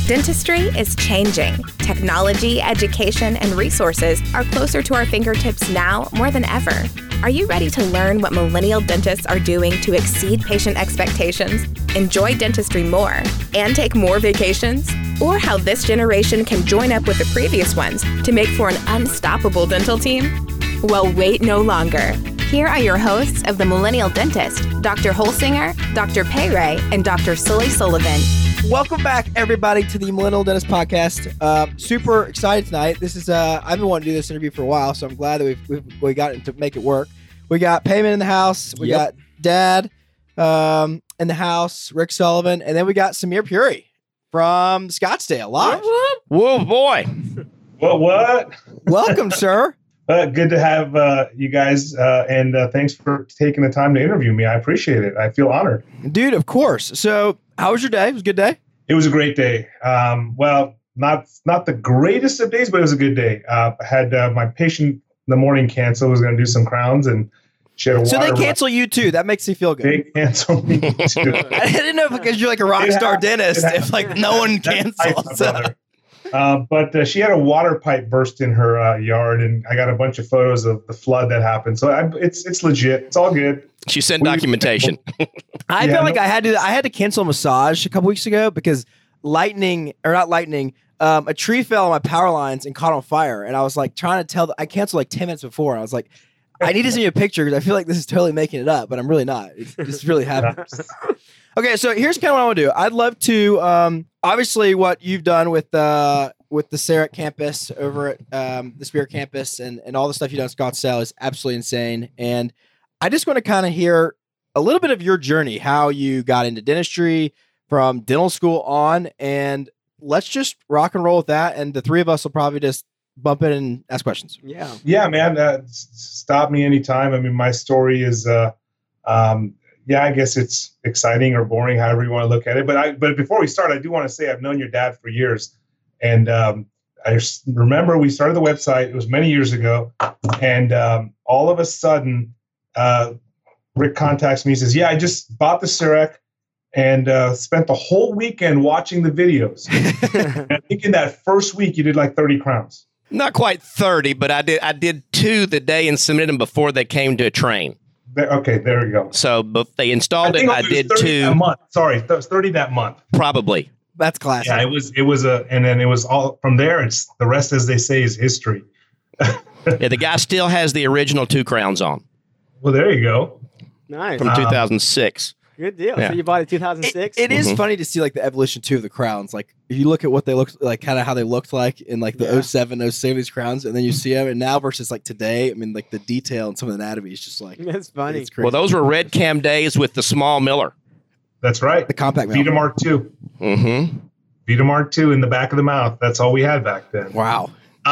Dentistry is changing. Technology, education, and resources are closer to our fingertips now more than ever. Are you ready to learn what millennial dentists are doing to exceed patient expectations, enjoy dentistry more, and take more vacations? Or how this generation can join up with the previous ones to make for an unstoppable dental team? Well, wait no longer. Here are your hosts of The Millennial Dentist, Dr. Holsinger, Dr. Payray, and Dr. Sully Sullivan. Welcome back, everybody, to the Millennial Dentist Podcast. Super excited tonight. This is I've been wanting to do this interview for a while, so I'm glad that we got to make it work. We got Payman in the house. We got Dad in the house, Rick Sullivan, and then we got Samir Puri from Scottsdale live. Whoa, boy! What? Welcome, sir. Good to have you guys, and thanks for taking the time to interview me. I appreciate it. I feel honored. Dude, of course. So, how was your day? It was a good day? It was a great day. Well, not the greatest of days, but it was a good day. I had my patient in the morning cancel, was going to do some crowns, and she had a So they cancel you too. That makes you feel good. They cancel me too. I didn't know because you're like a rock star dentist if like no one cancels. But she had a water pipe burst in her yard, and I got a bunch of photos of the flood that happened. So it's legit. It's all good. She sent documentation. I felt like I had to cancel a massage a couple weeks ago because a tree fell on my power lines and caught on fire. And I was like trying to I canceled like 10 minutes before. And I was like, I need to send you a picture because I feel like this is totally making it up, but I'm really not. It's really happening. Okay, so here's kind of what I want to do. I'd love to, obviously, what you've done with the Sarek campus over at the Spirit campus and all the stuff you've done at Scottsdale is absolutely insane. And I just want to kind of hear a little bit of your journey, how you got into dentistry from dental school on, and let's just rock and roll with that. And the three of us will probably just bump in and ask questions. Yeah, man. Stop me anytime. I mean, my story is, I guess it's exciting or boring, however you want to look at it. But before we start, I do want to say I've known your dad for years. And I remember we started the website. It was many years ago. And all of a sudden, Rick contacts me and says, I just bought the Sarek and spent the whole weekend watching the videos. And I think in that first week, you did like 30 crowns. Not quite 30, but I did 2 the day and submitted them before they came to train. Okay, there we go. So but they installed it. I did 2 that month. Sorry, that was 30 that month. Probably. That's classic. Yeah, and then it was all from there. It's the rest, as they say, is history. Yeah, the guy still has the original 2 crowns on. Well, there you go. Nice. From 2006. Good deal. Yeah. So you bought it 2006? It is funny to see like the evolution too of the crowns. Like if you look at what they look like, kind of how they looked like in like the 07, 06 crowns, and then you see them and now versus like today. I mean, like the detail and some of the anatomy is just like that's funny. It's crazy. Well, those were Red Cam days with the small Miller. That's right. The compact Vita Mark II. Mm-hmm. Vita Mark II in the back of the mouth. That's all we had back then. Wow.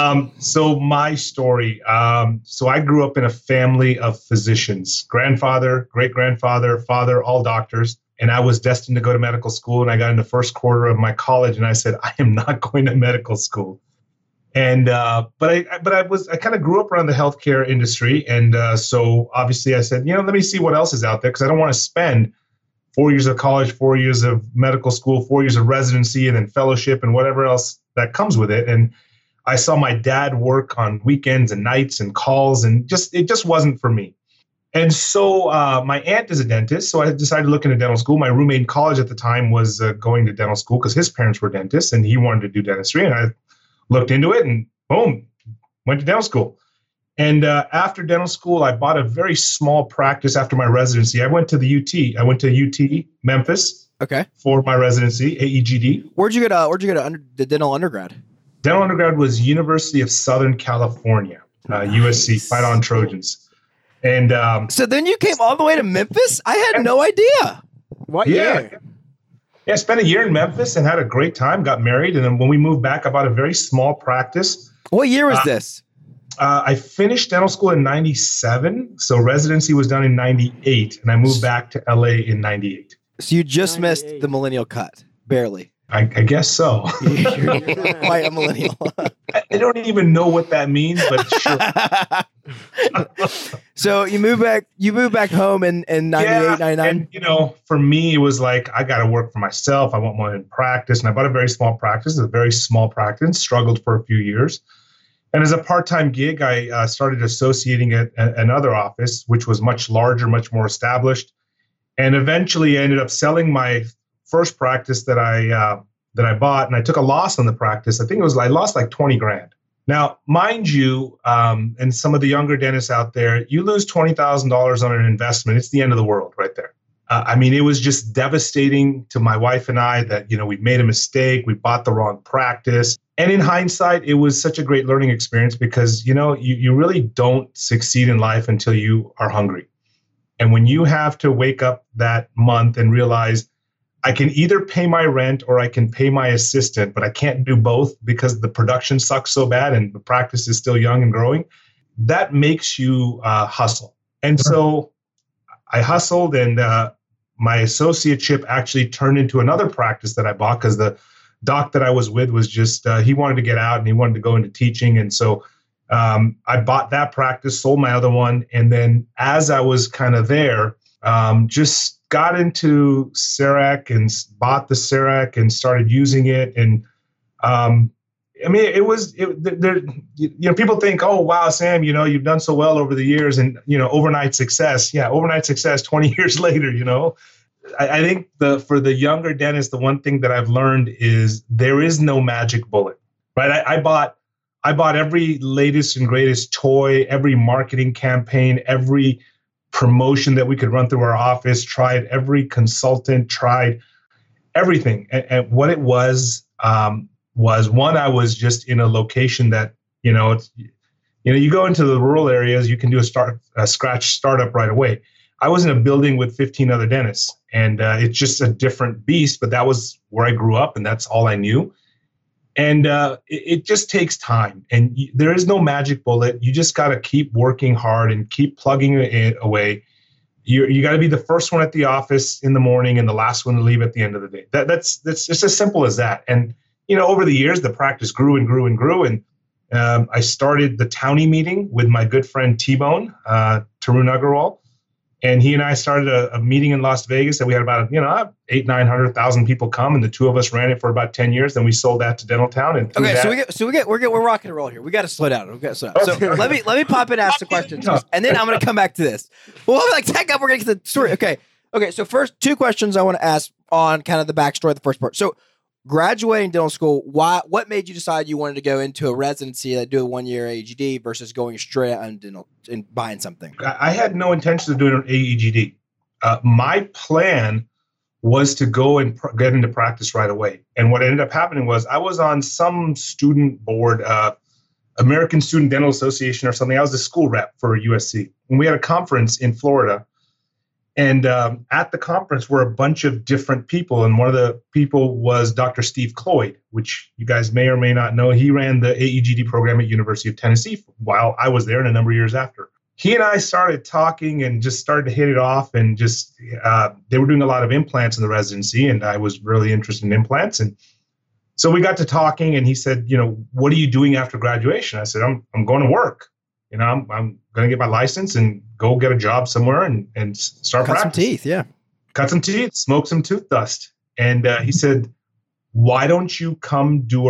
So my story. So I grew up in a family of physicians. Grandfather, great-grandfather, father, all doctors. And I was destined to go to medical school. And I got in the first quarter of my college and I said, I am not going to medical school. And, but I kind of grew up around the healthcare industry. And so obviously I said, let me see what else is out there. Cause I don't want to spend 4 years of college, 4 years of medical school, 4 years of residency, and then fellowship and whatever else that comes with it. And I saw my dad work on weekends and nights and calls, and it just wasn't for me. And so my aunt is a dentist, so I decided to look into dental school. My roommate in college at the time was going to dental school because his parents were dentists, and he wanted to do dentistry. And I looked into it, and boom, went to dental school. And after dental school, I bought a very small practice after my residency. I went to the UT. I went to UT Memphis. Okay. For my residency, AEGD. Where'd you go to the dental undergrad? Dental undergrad was University of Southern California, USC, Fight On Trojans. And so then you came all the way to Memphis? I had no idea. What year? Yeah, I spent a year in Memphis and had a great time, got married. And then when we moved back, I bought a very small practice. What year was this? I finished dental school in 97. So residency was done in 98. And I moved back to LA in 98. So you just missed the millennial cut. Barely. I guess so. You're quite a millennial. I don't even know what that means, but sure. So you move back home in 98, 99? And, for me, it was like, I got to work for myself. I want my own practice. And I bought a very small practice, struggled for a few years. And as a part-time gig, I started associating at another office, which was much larger, much more established. And eventually I ended up selling my first practice that I bought, and I took a loss on the practice. I lost like 20 grand. Now, mind you, and some of the younger dentists out there, you lose $20,000 on an investment, it's the end of the world right there. It was just devastating to my wife and I that, we made a mistake, we bought the wrong practice. And in hindsight, it was such a great learning experience because, you really don't succeed in life until you are hungry. And when you have to wake up that month and realize, I can either pay my rent or I can pay my assistant, but I can't do both because the production sucks so bad and the practice is still young and growing. That makes you hustle. And so I hustled, and my associateship actually turned into another practice that I bought because the doc that I was with was just, he wanted to get out and he wanted to go into teaching. And so I bought that practice, sold my other one. And then as I was kind of there, just got into CEREC and bought the CEREC and started using it. And people think, oh, wow, Sam, you've done so well over the years and, overnight success. Yeah, overnight success 20 years later, I think for the younger dentist, the one thing that I've learned is there is no magic bullet, right? I bought every latest and greatest toy, every marketing campaign, every promotion that we could run through our office, tried every consultant, tried everything. And what it was one, I was just in a location that, you go into the rural areas, you can do a scratch startup right away. I was in a building with 15 other dentists, and it's just a different beast, but that was where I grew up and that's all I knew. And it just takes time, and there is no magic bullet. You just got to keep working hard and keep plugging it away. You got to be the first one at the office in the morning and the last one to leave at the end of the day. That's just as simple as that. And over the years, the practice grew and grew and grew. And I started the Townie meeting with my good friend T-Bone, Tarun Agarwal. And he and I started a meeting in Las Vegas that we had about 800,000-900,000 people come, and the two of us ran it for about 10 years. Then we sold that to Dentaltown. And we're rocking and roll here. We got to slow down. So let me pop in and ask the questions, and then I'm going to come back to this. Well, tech up. We're going to get the story. Okay. So first, two questions I want to ask on kind of the backstory of the first part. So, graduating dental school, what made you decide you wanted to go into a residency that do a 1-year AEGD versus going straight on dental and buying something? I had no intention of doing an AEGD. My plan was to go and get into practice right away. And what ended up happening was I was on some student board, American Student Dental Association or something. I was a school rep for USC. And we had a conference in Florida. And at the conference were a bunch of different people. And one of the people was Dr. Steve Cloyd, which you guys may or may not know. He ran the AEGD program at University of Tennessee while I was there and a number of years after. He and I started talking and just started to hit it off. And just they were doing a lot of implants in the residency. And I was really interested in implants. And so we got to talking, and he said, what are you doing after graduation? I said, I'm going to work. I'm going to get my license and go get a job somewhere and start practicing. Cut some teeth, yeah. Cut some teeth, smoke some tooth dust. And he said, why don't you come do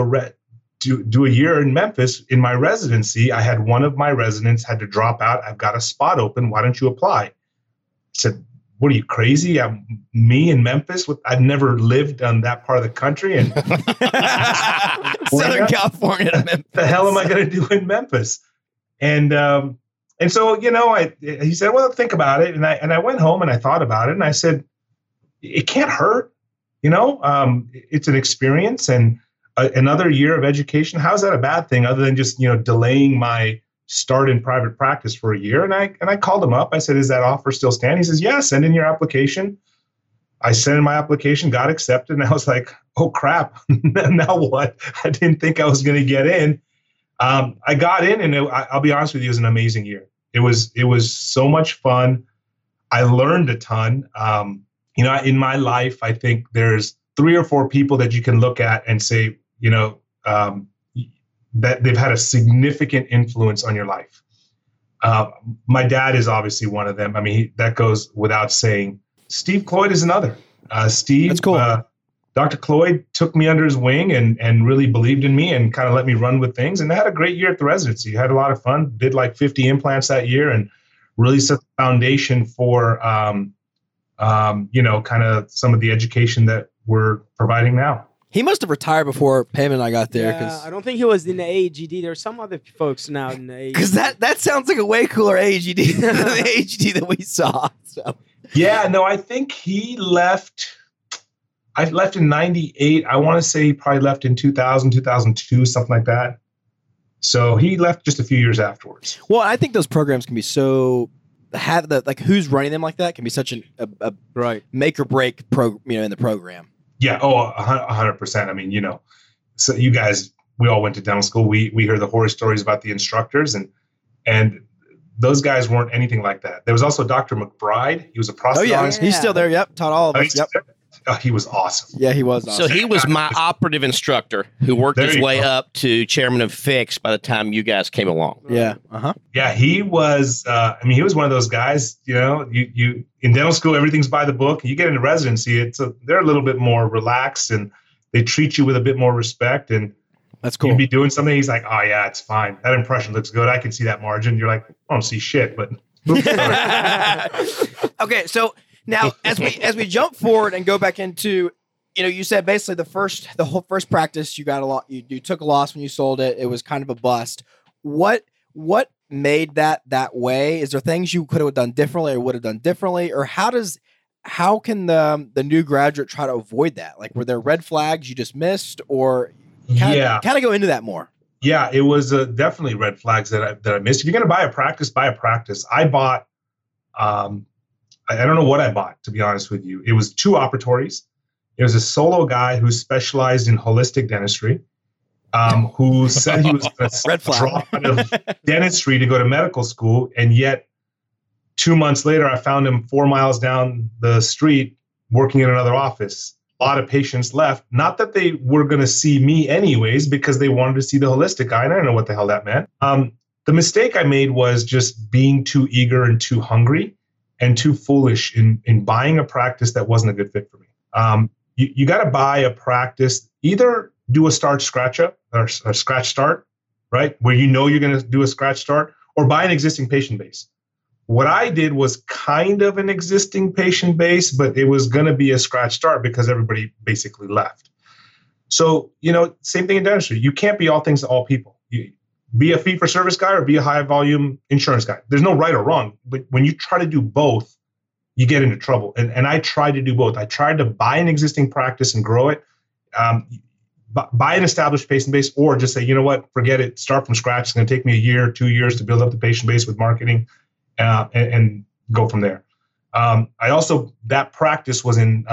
a year in Memphis in my residency? I had one of my residents had to drop out. I've got a spot open. Why don't you apply? I said, what are you, crazy? Me in Memphis? I've never lived on that part of the country. And Southern California to Memphis. The hell am I going to do in Memphis? And so, he said, well, think about it. And I went home and I thought about it, and I said, it can't hurt. It's an experience and another year of education. How's that a bad thing other than just, delaying my start in private practice for a year? And I called him up. I said, is that offer still stand? He says, yeah, send in your application. I sent in my application, got accepted. And I was like, oh crap. Now what? I didn't think I was going to get in. I got in, and I'll be honest with you, it was an amazing year. It was so much fun. I learned a ton. In my life, I think there's 3 or 4 people that you can look at and say, that they've had a significant influence on your life. My dad is obviously one of them. I mean, that goes without saying. Steve Cloyd is another. Steve, that's cool. Dr. Cloyd took me under his wing and really believed in me and kind of let me run with things. And I had a great year at the residency. Had a lot of fun. Did like 50 implants that year and really set the foundation for, kind of some of the education that we're providing now. He must have retired before Pam and I got there. Yeah, I don't think he was in the AEGD. There's some other folks now in the AEGD. Because that sounds like a way cooler AEGD than the AEGD that we saw. So. Yeah, no, I think he left. I left in 98. I want to say he probably left in 2000, 2002, something like that. So he left just a few years afterwards. Well, I think those programs can be so who's running them like that can be such a right make or break in the program. Yeah. Oh, 100%. I mean, so you guys, we all went to dental school. We heard the horror stories about the instructors and those guys weren't anything like that. There was also Dr. McBride. He was a prosthetist. Oh yeah, he's still there. Yep, taught all of us. Yep. He was awesome. Yeah, he was awesome. So he was my operative instructor who worked his way up to chairman of FIX by the time you guys came along. Yeah. Yeah, he was, he was one of those guys, you in dental school, everything's by the book. You get into residency, they're a little bit more relaxed and they treat you with a bit more respect. And that's cool. You'd be doing something. He's like, oh yeah, it's fine. That impression looks good. I can see that margin. You're like, I don't see shit, but. Okay. So, now, as we jump forward and go back into, you said basically the whole first practice you got a lot. You took a loss when you sold it. It was kind of a bust. What made that way? Is there things you could have done differently or would have done differently, or how can the new graduate try to avoid that? Like, were there red flags you just missed, or kind of go into that more? Yeah, it was definitely red flags that I missed. If you're going to buy a practice, buy a practice. I bought. I don't know what I bought, to be honest with you. It was 2 operatories. It was a solo guy who specialized in holistic dentistry, who said he was going to drop out of dentistry to go to medical school. And yet 2 months later, I found him 4 miles down the street working in another office. A lot of patients left. Not that they were going to see me anyways, because they wanted to see the holistic guy. And I don't know what the hell that meant. The mistake I made was just being too eager and too hungry and too foolish in buying a practice that wasn't a good fit for me. You got to buy a practice, either do a scratch up or a scratch start, right? Where you're going to do a scratch start, or buy an existing patient base. What I did was kind of an existing patient base, but it was going to be a scratch start because everybody basically left. So, same thing in dentistry. You can't be all things to all people. Be a fee-for-service guy or be a high-volume insurance guy. There's no right or wrong, but when you try to do both, you get into trouble. And I tried to do both. I tried to buy an existing practice and grow it, buy an established patient base, or just say, you know what, forget it, start from scratch. It's going to take me a year, 2 years to build up the patient base with marketing and go from there. That practice was in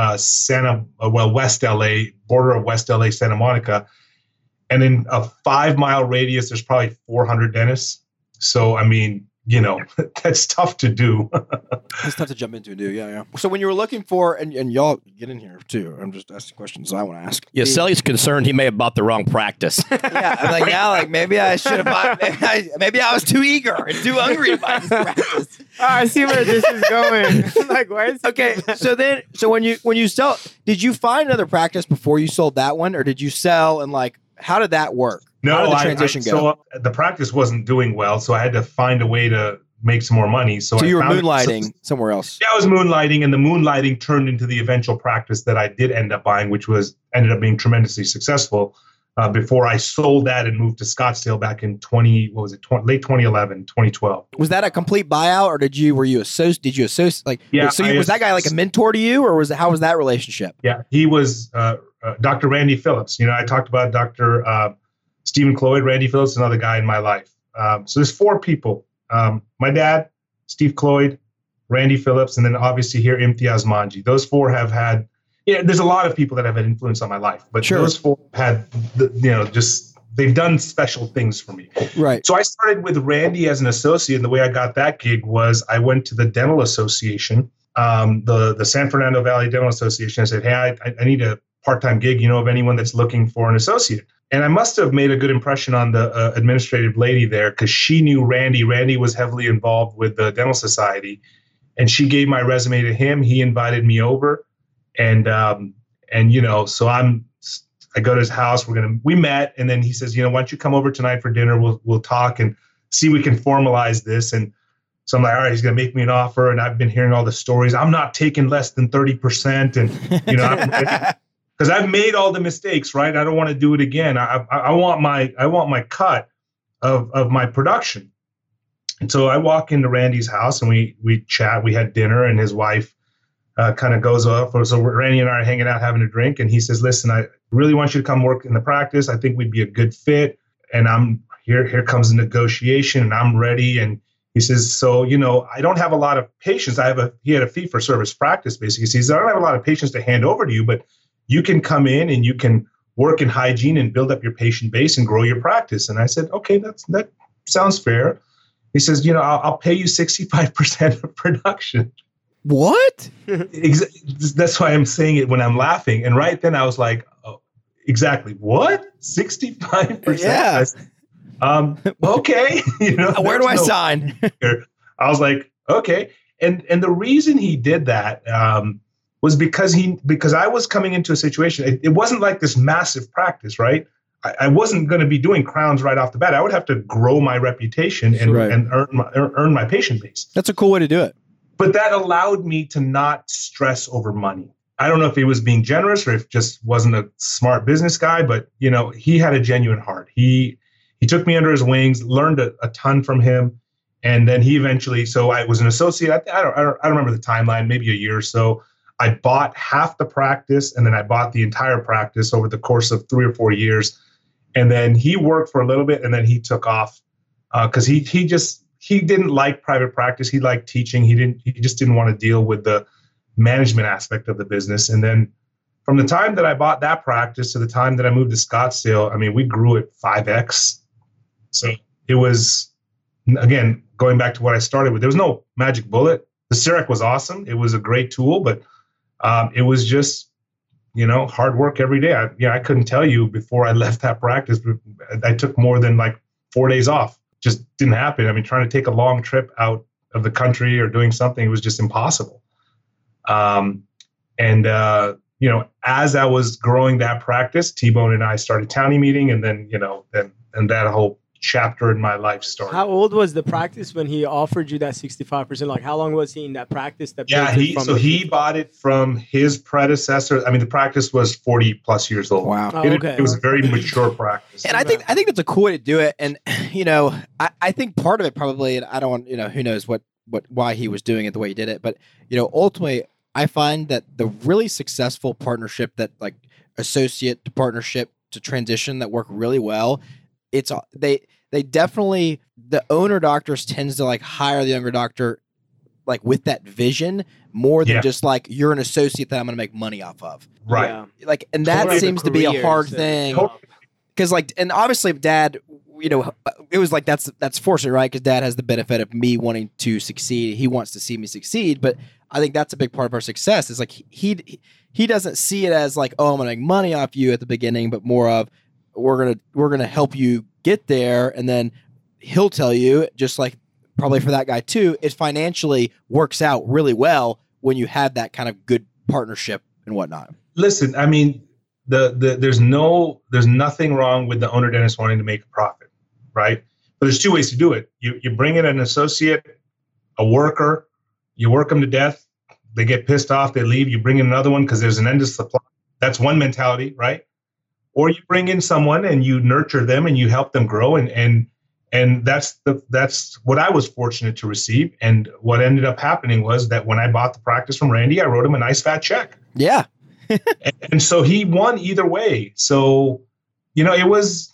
West LA, border of West LA, Santa Monica. And in a 5-mile radius, there's probably 400 dentists. So, that's tough to do. It's tough to jump into and do, yeah. So when you were looking for, and y'all get in here too, I'm just asking questions I want to ask. Yeah, Sully's concerned he may have bought the wrong practice. Yeah, I'm like, maybe I should have bought, maybe I was too eager and too hungry to buy this practice. Oh, I see where this is going. Like, why is okay, so when you sell, did you find another practice before you sold that one, or did you sell and how did that work? No, how did the transition go? So the practice wasn't doing well, so I had to find a way to make some more money. So you were moonlighting somewhere else. Yeah, I was moonlighting, and the moonlighting turned into the eventual practice that I did end up buying, which ended up being tremendously successful. Before I sold that and moved to Scottsdale back in late 2011, 2012. Was that a complete buyout, or did you associate? Yeah. So was that guy like a mentor to you, or how was that relationship? Yeah, he was Dr. Randy Phillips. I talked about Dr. Stephen Cloyd. Randy Phillips, another guy in my life. So there's 4 people. My dad, Steve Cloyd, Randy Phillips, and then obviously here Imtiaz Manji. Those 4 have had. There's a lot of people that have had influence on my life, but those 4 had, they've done special things for me. Right. So I started with Randy as an associate, and the way I got that gig was I went to the Dental Association, the San Fernando Valley Dental Association. I said, hey, I need a part-time gig. Of anyone that's looking for an associate? And I must have made a good impression on the administrative lady there because she knew Randy. Randy was heavily involved with the Dental Society, and she gave my resume to him. He invited me over, and so I go to his house. We met, and then he says, why don't you come over tonight for dinner? We'll talk and see if we can formalize this. And so I'm like, all right, he's gonna make me an offer, and I've been hearing all the stories. I'm not taking less than 30%, and because I've made all the mistakes, right? I don't want to do it again. I want my cut of my production. And so I walk into Randy's house and we chat. We had dinner, and his wife kind of goes off. So Randy and I are hanging out having a drink, and he says, "Listen, I really want you to come work in the practice. I think we'd be a good fit." And I'm here. Here comes the negotiation, and I'm ready. And he says, "So I don't have a lot of patients. He had a fee for service practice, basically. He says, I don't have a lot of patients to hand over to you, but you can come in and you can work in hygiene and build up your patient base and grow your practice." And I said, "Okay, that sounds fair." He says, I'll pay you 65% of production. What? That's why I'm saying it when I'm laughing. And right then I was like, oh, exactly. What? 65%? Yeah. Okay. Where do I sign? I was like, okay. And the reason he did that was because I was coming into a situation. It wasn't like this massive practice, right? I wasn't going to be doing crowns right off the bat. I would have to grow my reputation and earn my patient base. That's a cool way to do it. But that allowed me to not stress over money. I don't know if he was being generous or if just wasn't a smart business guy, but he had a genuine heart. He took me under his wings, learned a ton from him, and then he eventually. So I was an associate. I don't remember the timeline, maybe a year or so. I bought half the practice, and then I bought the entire practice over the course of 3 or 4 years. And then he worked for a little bit, and then he took off because he didn't like private practice. He liked teaching. He just didn't want to deal with the management aspect of the business. And then from the time that I bought that practice to the time that I moved to Scottsdale, I mean, we grew it 5x. So it was, again, going back to what I started with, there was no magic bullet. The CEREC was awesome. It was a great tool, but it was just, hard work every day. I couldn't tell you before I left that practice, I took more than like 4 days off. Just didn't happen. I mean, trying to take a long trip out of the country or doing something, it was just impossible. As I was growing that practice, T-Bone and I started Townie Meeting, and then that whole chapter in my life started. How old was the practice when he offered you that 65%? Like, how long was he in that practice? He bought it from his predecessor. I mean, the practice was 40 plus years old. Wow. It was a very mature practice. And I think that's a cool way to do it. And I think part of it probably, and I don't want, who knows why he was doing it the way he did it, but ultimately I find that the really successful partnership that like associate to partnership to transition that work really well, they definitely, the owner doctors tends to like hire the younger doctor like with that vision more than just like you're an associate that I'm going to make money off of. Right. Yeah. Like, and that Totally seems to be a hard careers, thing because like, and obviously Dad, it was like, that's fortunate, right? Because Dad has the benefit of me wanting to succeed. He wants to see me succeed, but I think that's a big part of our success is like, he doesn't see it as like, oh, I'm going to make money off you at the beginning, but more of, we're gonna help you get there, and then he'll tell you, just like probably for that guy too, it financially works out really well when you have that kind of good partnership and whatnot. Listen, I mean, there's nothing wrong with the owner dentist wanting to make a profit, right? But there's two ways to do it. You bring in an associate, a worker, you work them to death, they get pissed off, they leave. You bring in another one because there's an endless supply. That's one mentality, right? Or you bring in someone and you nurture them and you help them grow, and that's what I was fortunate to receive. And what ended up happening was that when I bought the practice from Randy, I wrote him a nice fat check. Yeah, and so he won either way. So it was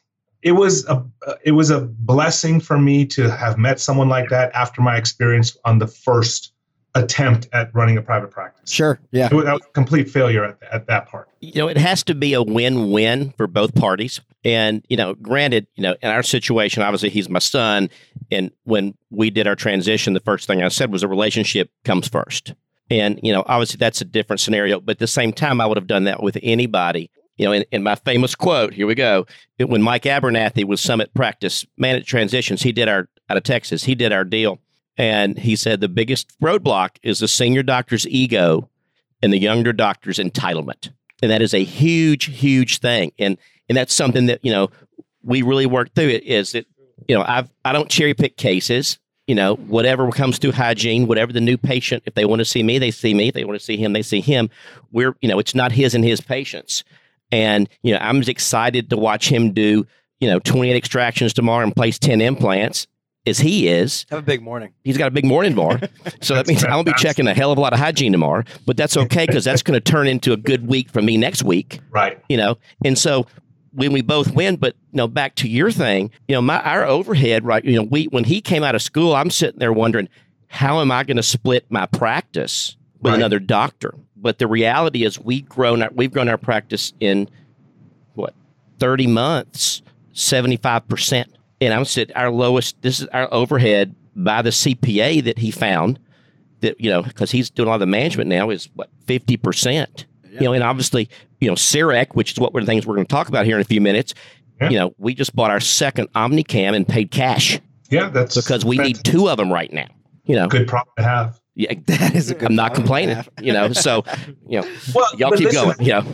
a blessing for me to have met someone like that after my experience on the first attempt at running a private practice. Sure. Yeah. That was a complete failure at that part. It has to be a win-win for both parties. And, granted, in our situation, obviously he's my son. And when we did our transition, the first thing I said was a relationship comes first. And, obviously that's a different scenario. But at the same time, I would have done that with anybody. in my famous quote, here we go. When Mike Abernathy was Summit Practice Man at Transitions, out of Texas, he did our deal. And he said the biggest roadblock is the senior doctor's ego and the younger doctor's entitlement. And that is a huge, huge thing. And that's something that, we really work through it is that, I don't cherry pick cases, whatever comes through hygiene, whatever the new patient, if they want to see me, they see me. If they want to see him, they see him. It's not his and his patients. And, I'm as excited to watch him do, 28 extractions tomorrow and place 10 implants as he is. Have a big morning. He's got a big morning tomorrow. So that means I'll be checking a hell of a lot of hygiene tomorrow, but that's okay because that's going to turn into a good week for me next week. Right. And so when we both win, but back to your thing, our overhead, right? When he came out of school, I'm sitting there wondering, how am I going to split my practice with another doctor? But the reality is we've grown our practice in 30 months, 75%. And I'm sitting, this is our overhead by the CPA that he found that, because he's doing a lot of the management now is 50%. Yeah. And obviously, CIREC, which is one of the things we're going to talk about here in a few minutes. Yeah. We just bought our second Omnicam and paid cash. Yeah, that's because we need 2 of them right now. Good problem to have. Yeah, that is a good. I'm not complaining. So well, y'all keep going.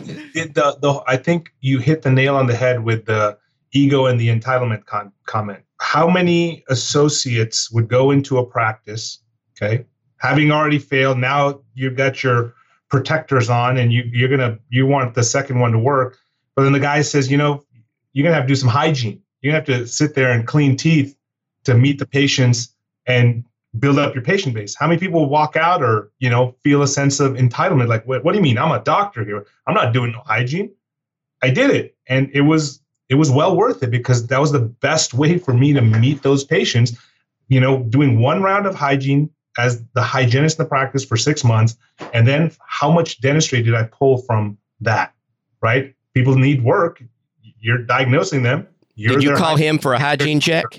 I think you hit the nail on the head with the ego and the entitlement comment. How many associates would go into a practice, okay, having already failed? Now you've got your protectors on, and you want the second one to work, but then the guy says, you're gonna have to do some hygiene. You're gonna have to sit there and clean teeth to meet the patients and build up your patient base. How many people will walk out or feel a sense of entitlement? Like, what do you mean? I'm a doctor here. I'm not doing no hygiene. I did it, and it was well worth it because that was the best way for me to meet those patients. Doing one round of hygiene as the hygienist in the practice for 6 months, and then how much dentistry did I pull from that? Right? People need work. You're diagnosing them. Did you call him for a hygiene check?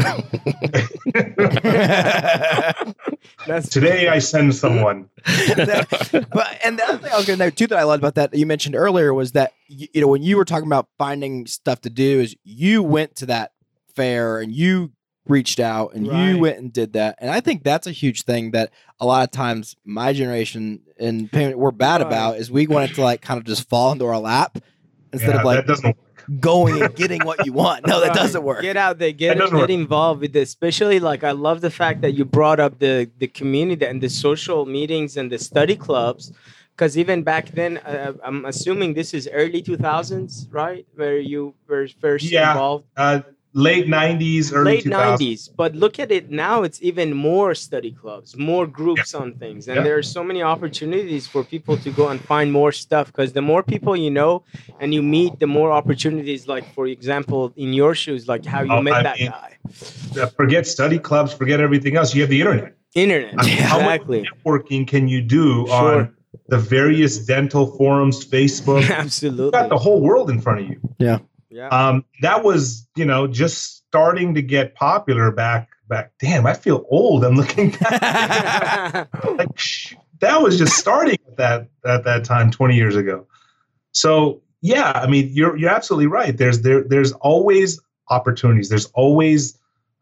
Today I send someone. And the other thing I was going to note too that I loved about that you mentioned earlier was that when you were talking about finding stuff to do, is you went to that fair and you reached out and you went and did that, and I think that's a huge thing that a lot of times my generation and we're bad about is we want it to kind of just fall into our lap instead of that doesn't work. Going and getting what you want. No, that doesn't work. Get out there, get involved with this. Especially I love the fact that you brought up the community and the social meetings and the study clubs. Because even back then, I'm assuming this is early 2000s, right? Where you were first involved? Late 90s, early late 2000s. 90s. But look at it now, it's even more study clubs, more groups on things. And there are so many opportunities for people to go and find more stuff because the more people you know and you meet, the more opportunities, for example, in your shoes, like how you met that guy. Forget study clubs, forget everything else. You have the internet. Exactly. How much networking can you do on the various dental forums, Facebook? Absolutely. You've got the whole world in front of you. Yeah. Yeah. That was, just starting to get popular back. Damn, I feel old. I'm looking back. That was just starting at that time 20 years ago. So yeah, you're absolutely right. There's always opportunities. There's always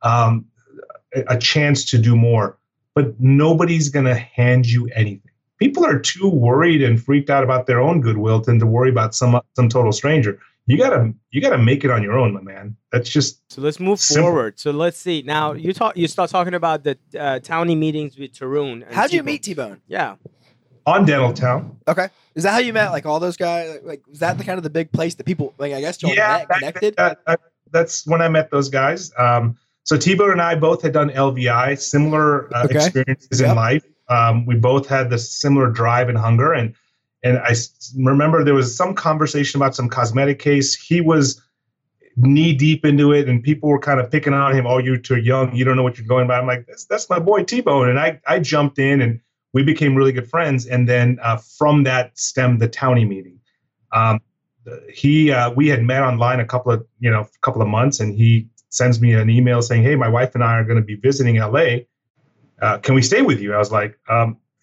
a chance to do more, but nobody's going to hand you anything. People are too worried and freaked out about their own goodwill than to worry about some total stranger. You gotta make it on your own, my man. That's just so. Let's move forward. So let's see. Now you start talking about the townie meetings with Tarun. How'd you meet T-Bone? Yeah, on Dental Town. Okay, is that how you met? All those guys. Was that the kind of the big place that people? I guess y'all met, connected. That's when I met those guys. So T-Bone and I both had done LVI, similar experiences in life. We both had the similar drive and hunger, and I remember there was some conversation about some cosmetic case. He was knee deep into it, and people were kind of picking on him. Oh, you're too young. You don't know what you're going about. I'm like, that's my boy T-Bone. And I jumped in, and we became really good friends. And then from that stemmed the Townie meeting. We had met online a couple of months, and he sends me an email saying, hey, my wife and I are going to be visiting LA. Can we stay with you? I was like,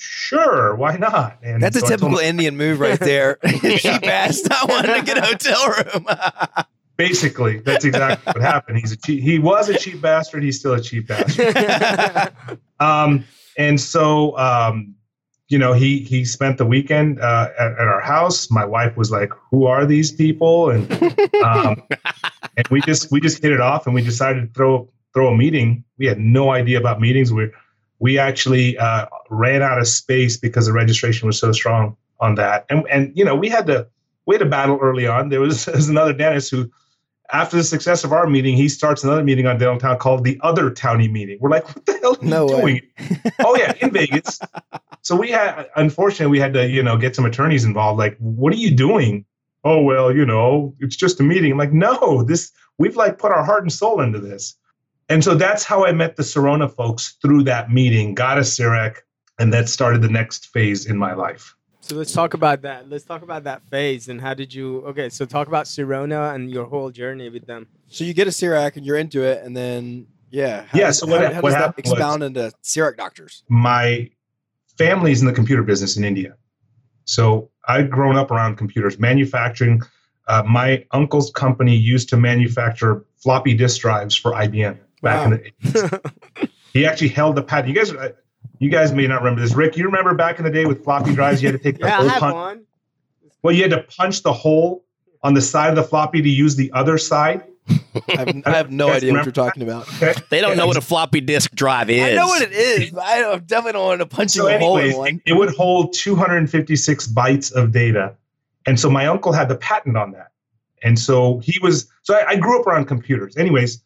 sure, why not? And That's so a typical Indian move right there. Cheap ass not wanting to get a hotel room. Basically, that's exactly what happened. He was a cheap bastard. He's still a cheap bastard. And so, he spent the weekend at our house. My wife was like, "Who are these people?" And and we just hit it off, and we decided to throw a meeting. We had no idea about meetings. We actually ran out of space because the registration was so strong on that. And we had to battle early on. There was another dentist who, after the success of our meeting, he starts another meeting on Dental Town called the Other Townie Meeting. We're like, what the hell are you doing? Oh yeah, in Vegas. So unfortunately, we had to, get some attorneys involved. Like, what are you doing? Oh, well, it's just a meeting. I'm like, no, we've put our heart and soul into this. And so that's how I met the Sirona folks through that meeting, got a CIREC, and that started the next phase in my life. So let's talk about that. Let's talk about that phase and how did you, so talk about Sirona and your whole journey with them. So you get a CIREC and you're into it, and then, how does that expound into CIREC doctors? My family's in the computer business in India. So I'd grown up around computers, manufacturing. My uncle's company used to manufacture floppy disk drives for IBM back in the 80s. He actually held the patent. You guys may not remember this. Rick, you remember back in the day with floppy drives, you had to take the hole punch. One. Well, you had to punch the hole on the side of the floppy to use the other side. I have no idea what you're talking about. Okay. They don't know what a floppy disk drive is. I know what it is, but I definitely don't want to punch a hole in one. It would hold 256 bytes of data. And so my uncle had the patent on that. And so I grew up around computers. Anyways,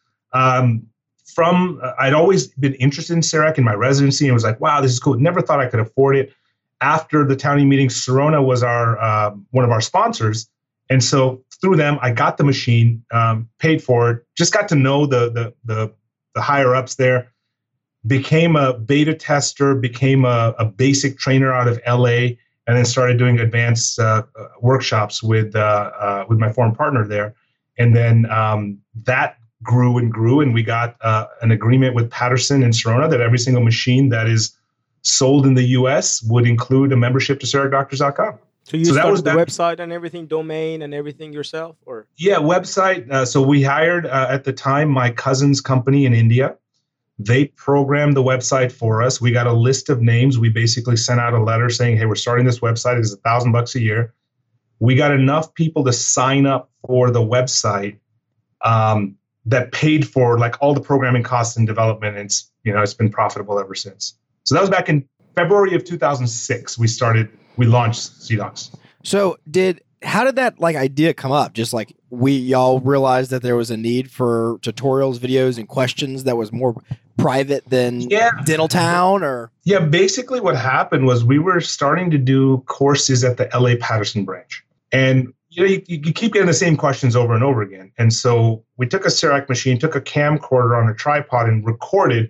I'd always been interested in CIREC in my residency and was like, wow, this is cool. Never thought I could afford it. After the Townie meeting, Sirona was one of our sponsors. And so through them, I got the machine, paid for it, just got to know the higher ups there, became a beta tester, became a basic trainer out of LA, and then started doing advanced workshops with my foreign partner there. And then that grew and grew, and we got an agreement with Patterson and Sirona that every single machine that is sold in the U.S. would include a membership to CIRECDoctors.com. So you started the website and everything, domain and everything yourself, or? Yeah, website. So we hired at the time my cousin's company in India. They programmed the website for us. We got a list of names. We basically sent out a letter saying, "Hey, we're starting this website. It's $1,000 a year." We got enough people to sign up for the website that paid for all the programming costs and development. And it's been profitable ever since. So that was back in February of 2006. We launched CDocs. So how did that idea come up? Just y'all realized that there was a need for tutorials, videos, and questions that was more private than Dental Town, or? Yeah, basically what happened was we were starting to do courses at the LA Patterson branch. And you keep getting the same questions over and over again. And so we took a CIREC machine, took a camcorder on a tripod and recorded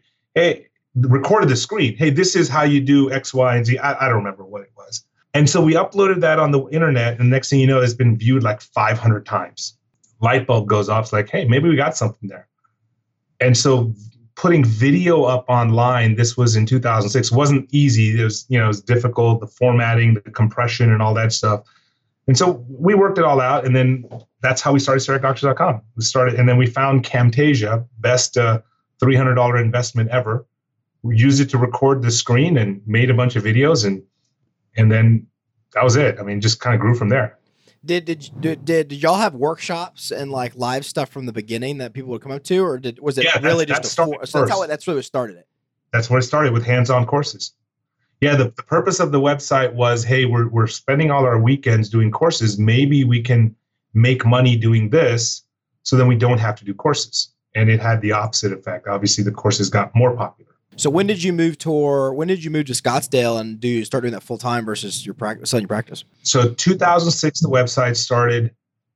the screen. Hey, this is how you do X, Y, and Z. I don't remember what it was. And so we uploaded that on the internet, and next thing you know, it's been viewed 500 times. Light bulb goes off. It's like, hey, maybe we got something there. And so putting video up online, this was in 2006, wasn't easy. It was difficult, the formatting, the compression, and all that stuff. And so we worked it all out, and then that's how we started CIRECDoctors.com. And then we found Camtasia, best $300 investment ever. We used it to record the screen and made a bunch of videos, and then that was it. I mean, just kind of grew from there. Did y'all have workshops and live stuff from the beginning that people would come up to, or was it really just that's really what started it? That's what it started with, hands-on courses. Yeah, the purpose of the website was, hey, we're spending all our weekends doing courses. Maybe we can make money doing this, so then we don't have to do courses. And it had the opposite effect. Obviously, the courses got more popular. So when did you move to Scottsdale and start doing that full time versus selling your practice? So 2006, the website started.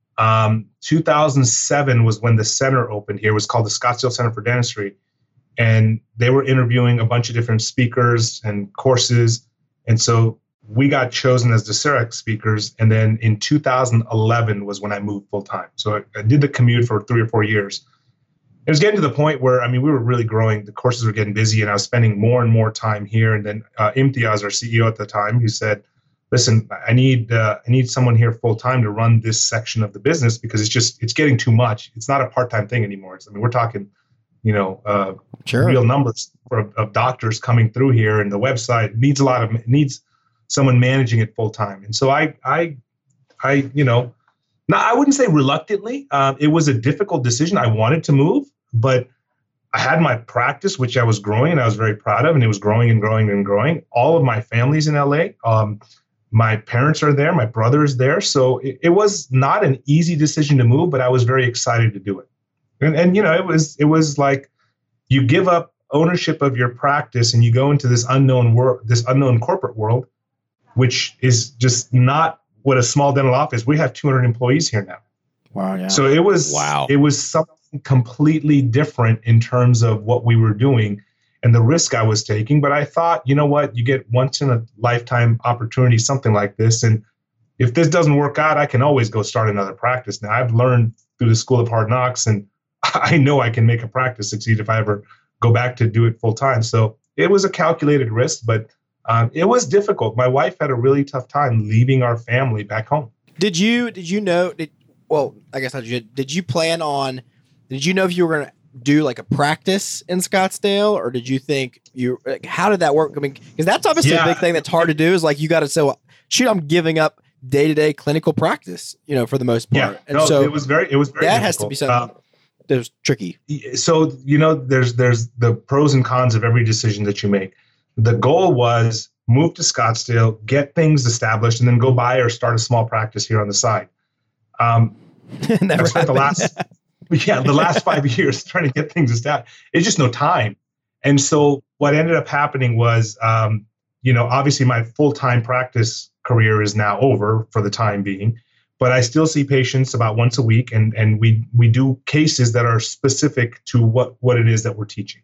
2007 was when the center opened here. It was called the Scottsdale Center for Dentistry. And they were interviewing a bunch of different speakers and courses. And so we got chosen as the CIREC speakers. And then in 2011 was when I moved full time. So I did the commute for 3 or 4 years. it was getting to the point where, I mean, we were really growing. The courses were getting busy, and I was spending more and more time here. And then Imtiaz, our CEO at the time, who said, listen, I need someone here full time to run this section of the business because it's getting too much. It's not a part-time thing anymore. We're talking, real numbers of doctors coming through here, and the website needs someone managing it full time. And so I wouldn't say reluctantly. It was a difficult decision. I wanted to move, but I had my practice, which I was growing and I was very proud of, and it was growing and growing and growing. All of my family's in LA. My parents are there. My brother is there. So it was not an easy decision to move, but I was very excited to do it. And it was like you give up ownership of your practice and you go into this unknown world, this unknown corporate world, which is just not what a small dental office. We have 200 employees here now. Wow. Yeah. So it was something completely different in terms of what we were doing and the risk I was taking. But I thought, you know what, you get once in a lifetime opportunity, something like this. And if this doesn't work out, I can always go start another practice. Now I've learned through the School of Hard Knocks, and I know I can make a practice succeed if I ever go back to do it full time. So it was a calculated risk, but it was difficult. My wife had a really tough time leaving our family back home. Did you know if you were going to do like a practice in Scottsdale, or did you think how did that work? I mean, because that's obviously a big thing that's hard to do, is like you got to say, well, shoot, I'm giving up day-to-day clinical practice, for the most part. Yeah, and so it was very that difficult. Has to be something that was tricky. So, there's the pros and cons of every decision that you make. The goal was move to Scottsdale, get things established, and then go buy or start a small practice here on the side. I spent the last 5 years trying to get things established. It's just no time. And so what ended up happening was, obviously my full-time practice career is now over for the time being, but I still see patients about once a week, and we do cases that are specific to what it is that we're teaching.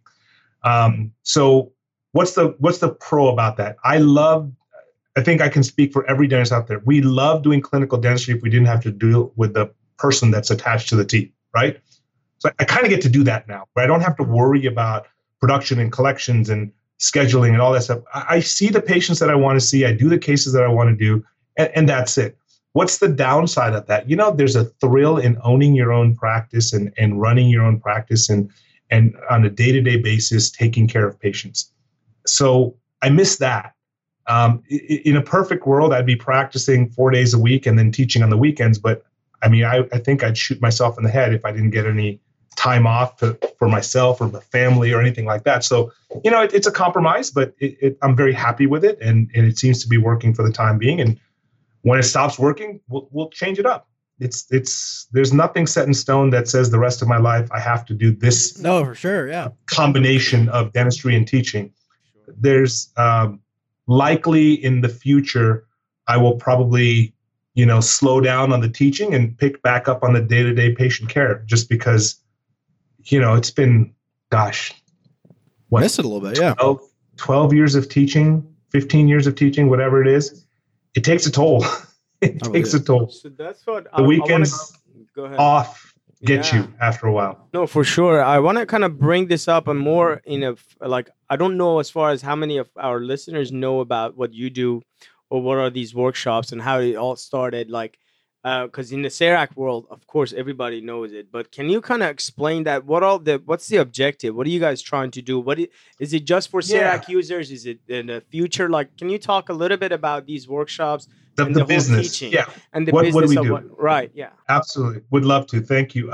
So what's the pro about that? I think I can speak for every dentist out there. We love doing clinical dentistry if we didn't have to deal with the person that's attached to the teeth, right? So I kind of get to do that now, where I don't have to worry about production and collections and scheduling and all that stuff. I see the patients that I want to see. I do the cases that I want to do, and that's it. What's the downside of that? There's a thrill in owning your own practice and running your own practice and on a day-to-day basis, taking care of patients. So I miss that. In a perfect world, I'd be practicing 4 days a week and then teaching on the weekends. But I mean, I think I'd shoot myself in the head if I didn't get any time off for myself or the family or anything like that. So, it's a compromise, but I'm very happy with it. And it seems to be working for the time being. And when it stops working, we'll change it up. There's nothing set in stone that says the rest of my life I have to do this. No, for sure. Yeah. Combination of dentistry and teaching. There's likely in the future, I will probably, slow down on the teaching and pick back up on the day-to-day patient care, just because, it's been, miss it a little bit. Yeah. 12 years of teaching, 15 years of teaching, whatever it is, it takes a toll. It takes a toll. So that's what the weekends off get you after a while. No, for sure. I want to kind of bring this up and more I don't know as far as how many of our listeners know about what you do or what are these workshops and how it all started. Because in the CEREC world, of course, everybody knows it. But can you kind of explain that? What's the objective? What are you guys trying to do? Is it just for CEREC users? Is it in the future? Can you talk a little bit about these workshops? The business, teaching, yeah. And the what business do we do? Right, yeah. Absolutely. Would love to. thank you.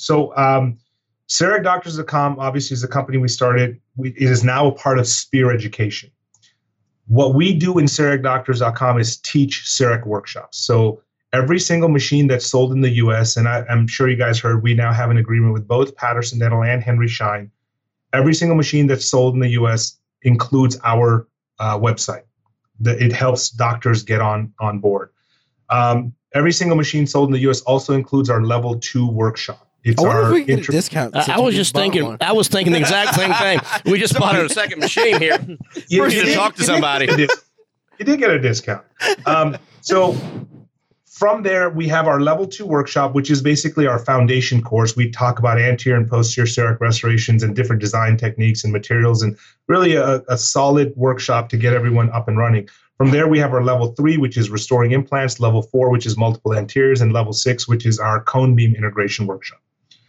CERECDoctors.com obviously is a company we started. It is now a part of Spear Education. What we do in CERECDoctors.com is teach CEREC workshops. So every single machine that's sold in the U.S., and I'm sure you guys heard, we now have an agreement with both Patterson Dental and Henry Schein. Every single machine that's sold in the U.S. includes our website. It helps doctors get on board. Every single machine sold in the U.S. also includes our level 2 workshop. It's I wonder if we can get a discount. I was thinking the exact same thing. We just bought a second machine here. First to talk to somebody. You did get a discount. So from there, we have our level 2 workshop, which is basically our foundation course. We talk about anterior and posterior CEREC restorations and different design techniques and materials, and really a solid workshop to get everyone up and running. From there, we have our level 3, which is restoring implants, level 4, which is multiple anteriors, and level 6, which is our cone beam integration workshop.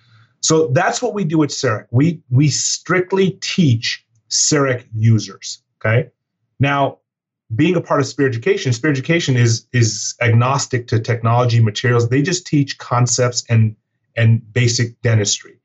So that's what we do at CEREC. We strictly teach CEREC users, okay? Now, being a part of Spear Education is agnostic to technology, materials. They just teach concepts and basic dentistry,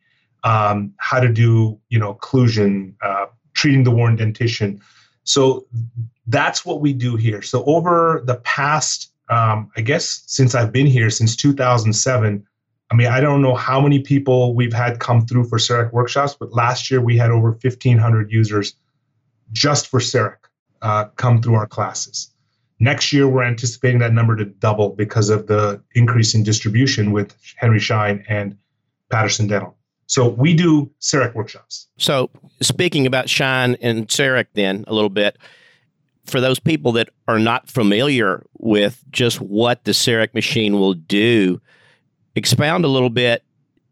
how to do, occlusion, treating the worn dentition. So that's what we do here. So over the past, I guess, since I've been here, since 2007, I don't know how many people we've had come through for CEREC workshops, but last year we had over 1,500 users just for CEREC come through our classes. Next year, we're anticipating that number to double because of the increase in distribution with Henry Schein and Patterson Dental. So we do CEREC workshops. So speaking about Schein and CEREC then a little bit, for those people that are not familiar with just what the CEREC machine will do, expound a little bit,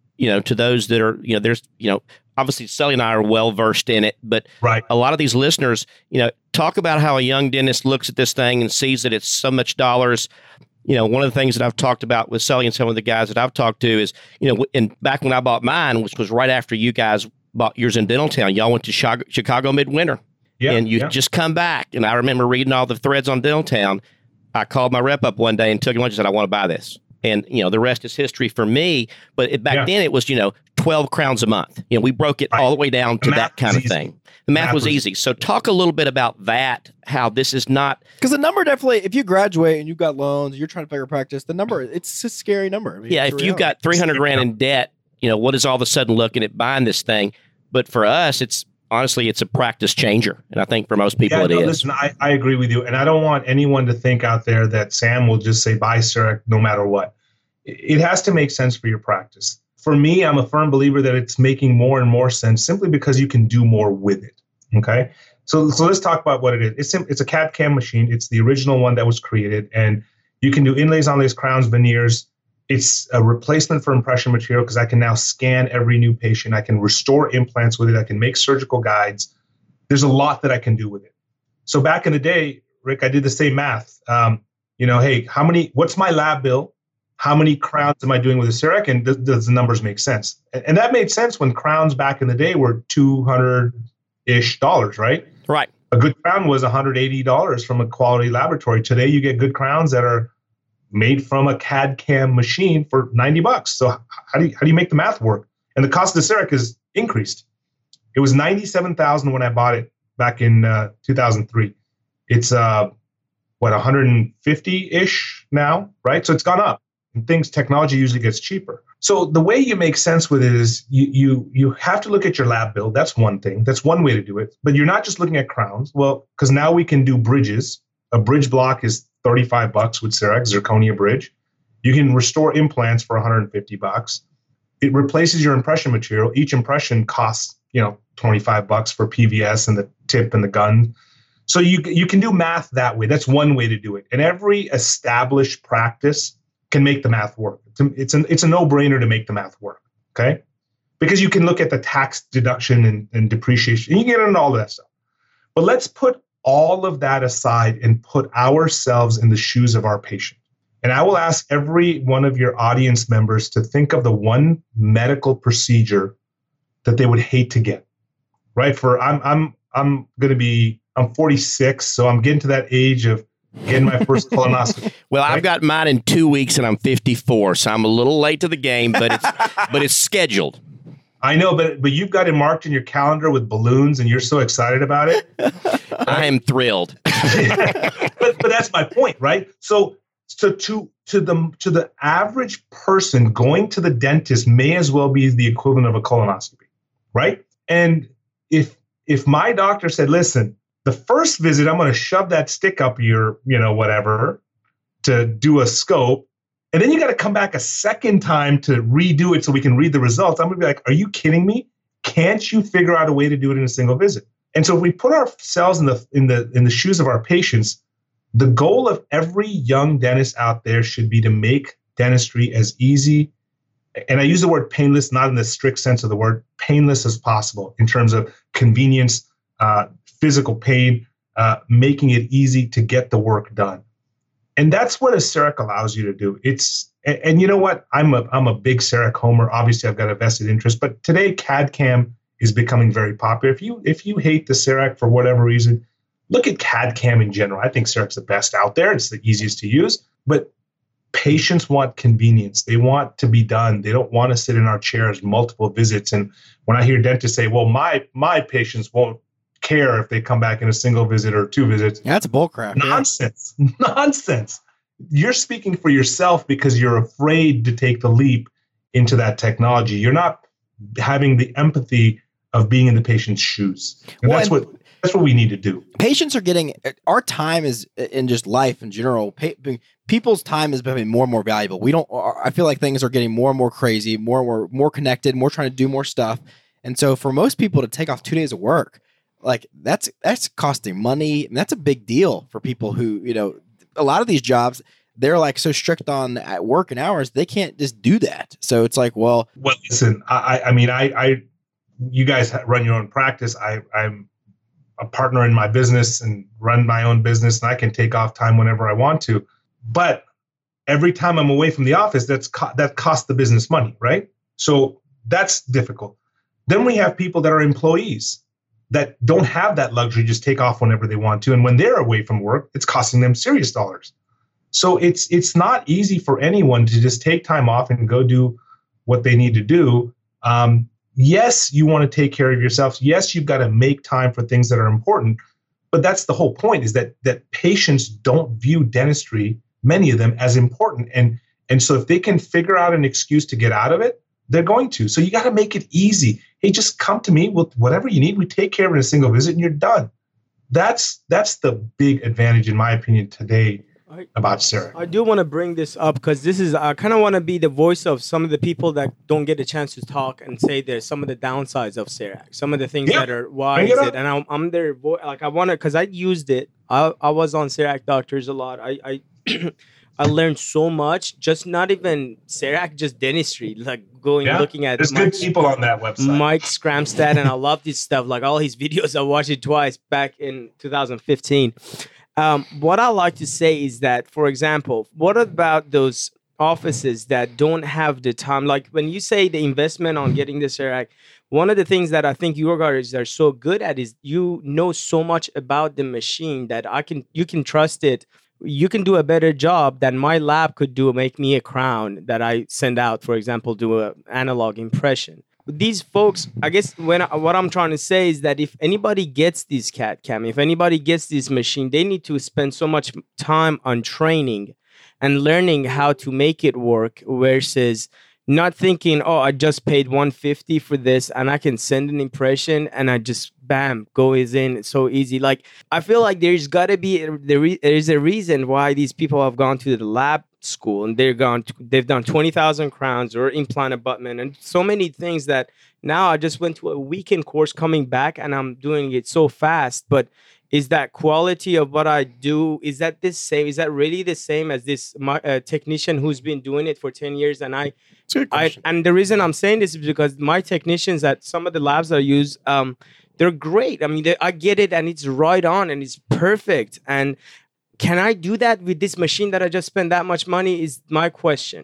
to those that are, there's, obviously Sully and I are well versed in it, but right. A lot of these listeners, talk about how a young dentist looks at this thing and sees that it's so much dollars. One of the things that I've talked about with Sully and some of the guys that I've talked to is, and back when I bought mine, which was right after you guys bought yours in Dentaltown, y'all went to Chicago midwinter, and you just come back. And I remember reading all the threads on Dentaltown. I called my rep up one day and took him lunch and said, I want to buy this. And, the rest is history for me. But back then it was, 12 crowns a month. We broke it all the way down to that kind of thing. The math was easy. So talk a little bit about that, how this is not. Because the number definitely, if you graduate and you've got loans, you're trying to pay your practice, the number, it's a scary number. If you've got 300 grand in debt, what is all of a sudden looking at buying this thing? But for us, honestly, it's a practice changer. And I think for most people it is. Listen, I agree with you. And I don't want anyone to think out there that Sam will just say, buy CEREC no matter what. It has to make sense for your practice. For me, I'm a firm believer that it's making more and more sense simply because you can do more with it. Okay. So let's talk about what it is. It's a CAD/CAM machine. It's the original one that was created. And you can do inlays, onlays, crowns, veneers. It's a replacement for impression material because I can now scan every new patient. I can restore implants with it. I can make surgical guides. There's a lot that I can do with it. So back in the day, Rick, I did the same math. Hey, what's my lab bill? How many crowns am I doing with a CEREC? And does the numbers make sense? And that made sense when crowns back in the day were $200-ish, right? Right. A good crown was $180 from a quality laboratory. Today, you get good crowns that are made from a CAD/CAM machine for $90. So how do you make the math work? And the cost of the CEREC is increased. It was $97,000 when I bought it back in 2003. It's $150-ish now, right? So it's gone up. And technology usually gets cheaper. So the way you make sense with it is you have to look at your lab bill. That's one thing. That's one way to do it. But you're not just looking at crowns. Well, because now we can do bridges. A bridge block is $35 with CEREC, zirconia bridge. You can restore implants for $150. It replaces your impression material. Each impression costs, $25 for PVS and the tip and the gun. So you can do math that way. That's one way to do it. And every established practice can make the math work. It's a no-brainer to make the math work, okay? Because you can look at the tax deduction and depreciation. And you can get into all of that stuff. But let's put all of that aside and put ourselves in the shoes of our patient. And I will ask every one of your audience members to think of the one medical procedure that they would hate to get, right? I'm 46, so I'm getting to that age of getting my first colonoscopy. Well, right? I've got mine in 2 weeks and I'm 54, so I'm a little late to the game, but it's scheduled. I know, but you've got it marked in your calendar with balloons and you're so excited about it. I am thrilled. but that's my point, right? So to the average person, going to the dentist may as well be the equivalent of a colonoscopy, right? And if my doctor said, listen, the first visit, I'm going to shove that stick up your, whatever, to do a scope. And then you got to come back a second time to redo it so we can read the results. I'm going to be like, are you kidding me? Can't you figure out a way to do it in a single visit? And so if we put ourselves in the shoes of our patients, The goal of every young dentist out there should be to make dentistry as easy, and I use the word painless, not in the strict sense of the word, painless as possible in terms of convenience, physical pain, making it easy to get the work done. And that's what a CEREC allows you to do. And you know what? I'm a big CEREC homer. Obviously, I've got a vested interest, but today CAD/CAM is becoming very popular. If you hate the CEREC for whatever reason, look at CAD/CAM in general. I think CEREC's the best out there. It's the easiest to use, but patients want convenience. They want to be done. They don't want to sit in our chairs multiple visits. And when I hear dentists say, well, my patients won't care if they come back in a single visit or 2 visits. Yeah, that's bullcrap. Nonsense. Yeah. Nonsense. You're speaking for yourself because you're afraid to take the leap into that technology. You're not having the empathy of being in the patient's shoes. And that's what we need to do. Patients are getting, our time is in just life in general. People's time is becoming more and more valuable. I feel like things are getting more and more crazy, more connected, more trying to do more stuff. And so for most people to take off 2 days of work, like that's costing money. And that's a big deal for people who, a lot of these jobs, they're like so strict on at work and hours, they can't just do that. So it's like, well, listen, I mean, you guys run your own practice. I'm a partner in my business and run my own business, and I can take off time whenever I want to. But every time I'm away from the office, that costs the business money, right? So that's difficult. Then we have people that are employees that don't have that luxury, just take off whenever they want to. And when they're away from work, it's costing them serious dollars. So it's not easy for anyone to just take time off and go do what they need to do. Yes, you want to take care of yourself. Yes, you've got to make time for things that are important. But that's the whole point, is that patients don't view dentistry, many of them, as important. And so if they can figure out an excuse to get out of it, they're going to. So you got to make it easy. Hey, just come to me with whatever you need. We take care of it in a single visit and you're done. That's the big advantage, in my opinion, today about CEREC. I do want to bring this up because I kind of want to be the voice of some of the people that don't get a chance to talk and say there's some of the downsides of CEREC, some of the things that are, why is it? And I'm their voice. Like I want to, because I used it. I was on CEREC Doctors a lot. I I learned so much, just not even CEREC, just dentistry, like looking at. There's good people on that website. Mike Skramstad, and I love this stuff. Like all his videos, I watched it twice back in 2015. What I like to say is that, for example, what about those offices that don't have the time? Like when you say the investment on getting the CEREC, one of the things that I think your guys are so good at is you know so much about the machine that you can trust it. You can do a better job than my lab could do, make me a crown that I send out, for example, do an analog impression. These folks, I guess what I'm trying to say is that if anybody gets this CAD/CAM, if anybody gets this machine, they need to spend so much time on training and learning how to make it work versus not thinking, oh, I just paid $150 for this and I can send an impression and I just, bam, goes in. It's so easy. Like, I feel like there's got to be, there's a reason why these people have gone to the lab school and they've done 20,000 crowns or implant abutment and so many things that now I just went to a weekend course coming back and I'm doing it so fast. But is that quality of what I do, is that the same? Is that really the same as this technician who's been doing it for 10 years? And and the reason I'm saying this is because my technicians at some of the labs I use, they're great. I mean, I get it and it's right on and it's perfect. And can I do that with this machine that I just spent that much money is my question.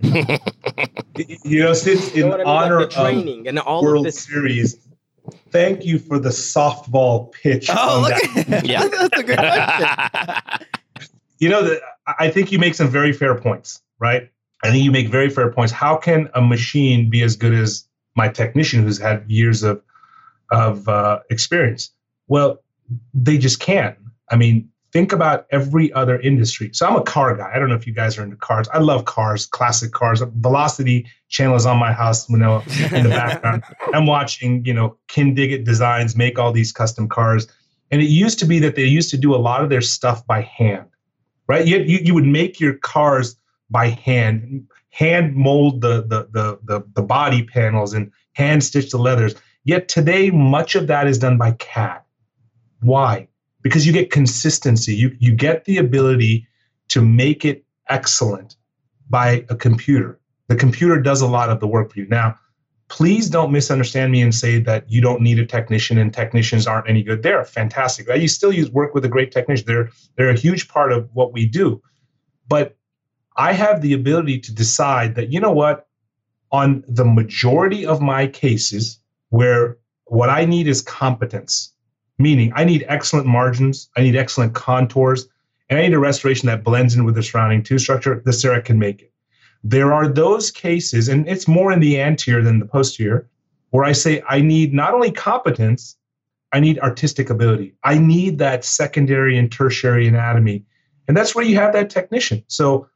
Since in honor of training and all World of this Series, thank you for the softball pitch. Oh, yeah, that's a good question. I think you make some very fair points, right? I think you make very fair points. How can a machine be as good as my technician who's had years of experience? Well, they just can't. I mean, think about every other industry. So I'm a car guy. I don't know if you guys are into cars. I love cars, classic cars. Velocity channel is on my house, in the background. I'm watching, Ken Diggett Designs make all these custom cars. And it used to be that they used to do a lot of their stuff by hand, right? You would make your cars by hand mold the body panels and hand stitch the leathers. Yet today, much of that is done by CAD. Why? because you get consistency. You get the ability to make it excellent by a computer. The computer does a lot of the work for you. Now, please don't misunderstand me and say that you don't need a technician and technicians aren't any good. They're fantastic. You still work with a great technician. They're a huge part of what we do. But I have the ability to decide that, you know what, on the majority of my cases where what I need is competence, meaning I need excellent margins, I need excellent contours, and I need a restoration that blends in with the surrounding tooth structure, the CEREC can make it. There are those cases, and it's more in the anterior than the posterior, where I say I need not only competence, I need artistic ability. I need that secondary and tertiary anatomy. And that's where you have that technician. So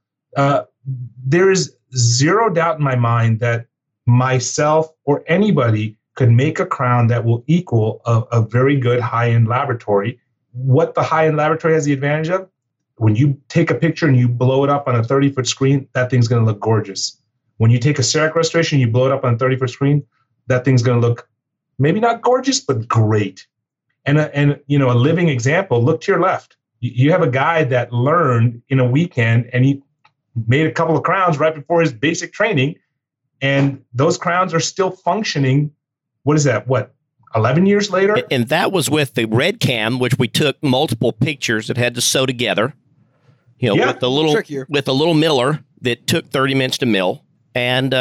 there is zero doubt in my mind that myself or anybody could make a crown that will equal a very good high-end laboratory. What the high-end laboratory has the advantage of? When you take a picture and you blow it up on a 30-foot screen, that thing's going to look gorgeous. When you take a CEREC restoration, you blow it up on a 30-foot screen, that thing's going to look maybe not gorgeous, but great. And a living example, look to your left. You have a guy that learned in a weekend and he made a couple of crowns right before his basic training. And those crowns are still functioning. What is that? 11 years later? And that was with the red cam, which we took multiple pictures that had to sew together. With a little miller that took 30 minutes to mill, and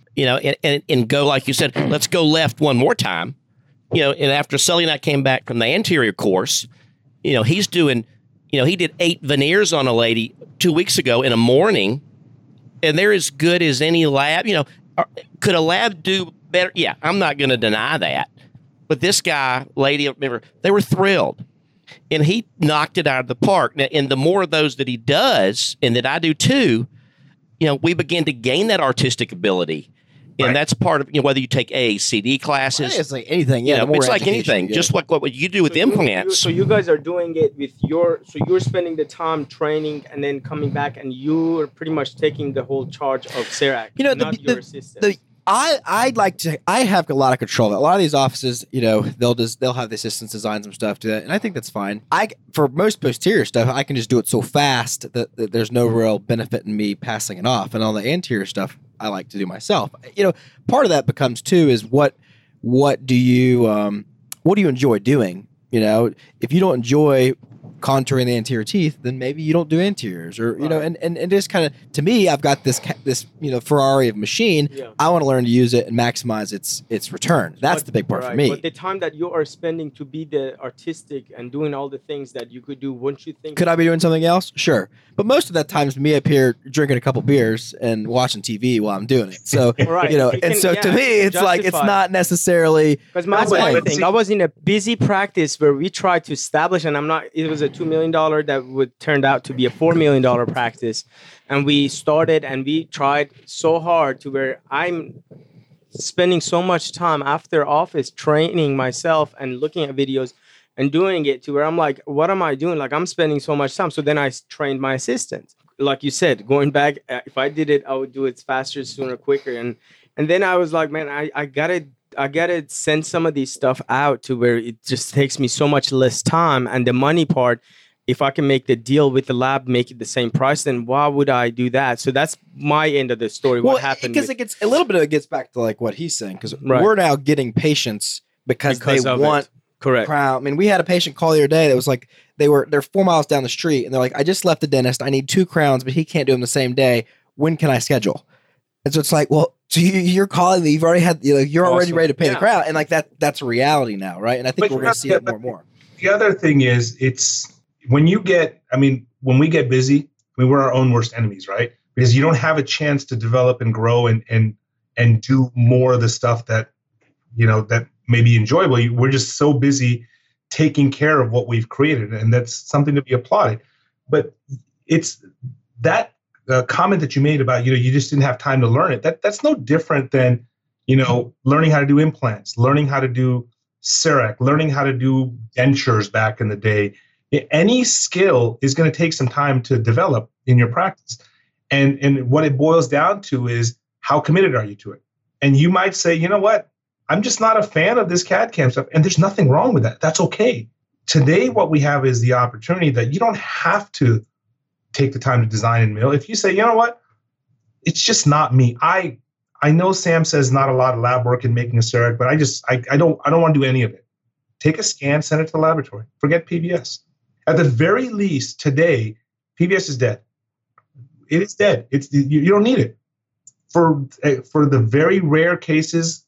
and go, like you said, let's go left one more time. And after Sully and I came back from the anterior course, he's doing, he did 8 veneers on a lady 2 weeks ago in a morning, and they're as good as any lab. Could a lab do better? Yeah, I'm not going to deny that. But this guy, lady, remember, they were thrilled. And he knocked it out of the park. Now, and the more of those that he does, and that I do too, we begin to gain that artistic ability. And right. That's part of, whether you take AACD classes. It's like anything. It's like anything. Just like what you do with implants. So you guys are doing it with you're spending the time training and then coming back, and you're pretty much taking the whole charge of CEREC, not your assistant. I have a lot of control. A lot of these offices, they'll have the assistants design some stuff to that, and I think that's fine. For most posterior stuff, I can just do it so fast that there's no real benefit in me passing it off. And all the anterior stuff, I like to do myself. Part of that becomes too is what do you enjoy doing? If you don't enjoy contouring the anterior teeth, then maybe you don't do anteriors, or and just kind of, to me, I've got this Ferrari of machine. Yeah. I want to learn to use it and maximize its return. That's the big part for me. But the time that you are spending to be the artistic and doing all the things that you could do, wouldn't you think? Could I be doing something else? Sure. But most of that time is me up here drinking a couple beers and watching TV while I'm doing it. So, to me, it's like, it's not necessarily. Because my thing, I was in a busy practice where we tried to establish, and it was a $2 million that turned out to be a $4 million practice. And we started and we tried so hard to where I'm spending so much time after office training myself and looking at videos and doing it to where I'm like, what am I doing? Like, I'm spending so much time. So then I trained my assistant. Like you said, going back, if I did it, I would do it faster, sooner, quicker. And then I was like, man, I gotta send some of these stuff out to where it just takes me so much less time. And the money part, if I can make the deal with the lab, make it the same price, then why would I do that? So that's my end of the story. What happened? Because it gets a little bit of it gets back to like what he's saying, because we're now getting patients because they want. Correct. Crown. I mean, we had a patient call the other day that was like, they're 4 miles down the street, and they're like, I just left the dentist. I need 2 crowns, but he can't do them the same day. When can I schedule? And so it's like, well, so you're calling me. You've already had, you're already ready to pay the crown, and like that's a reality now, right? And I think we're going to see it more and more. The other thing is, it's when we get busy, we're our own worst enemies, right? Because you don't have a chance to develop and grow and do more of the stuff that that may be enjoyable. We're just so busy taking care of what we've created, and that's something to be applauded. But it's that comment that you made about you just didn't have time to learn it. That's no different than learning how to do implants, learning how to do CEREC, learning how to do dentures back in the day. Any skill is going to take some time to develop in your practice, and what it boils down to is how committed are you to it. And you might say, you know what, I'm just not a fan of this CAD CAM stuff, and there's nothing wrong with that. That's okay. today what we have is the opportunity that you don't have to take the time to design and mill. If you say, you know what, it's just not me. I know Sam says not a lot of lab work in making a CEREC, but I don't want to do any of it. Take a scan, send it to the laboratory. Forget PBS. At the very least, today, PBS is dead. It is dead. You don't need it. For the very rare cases,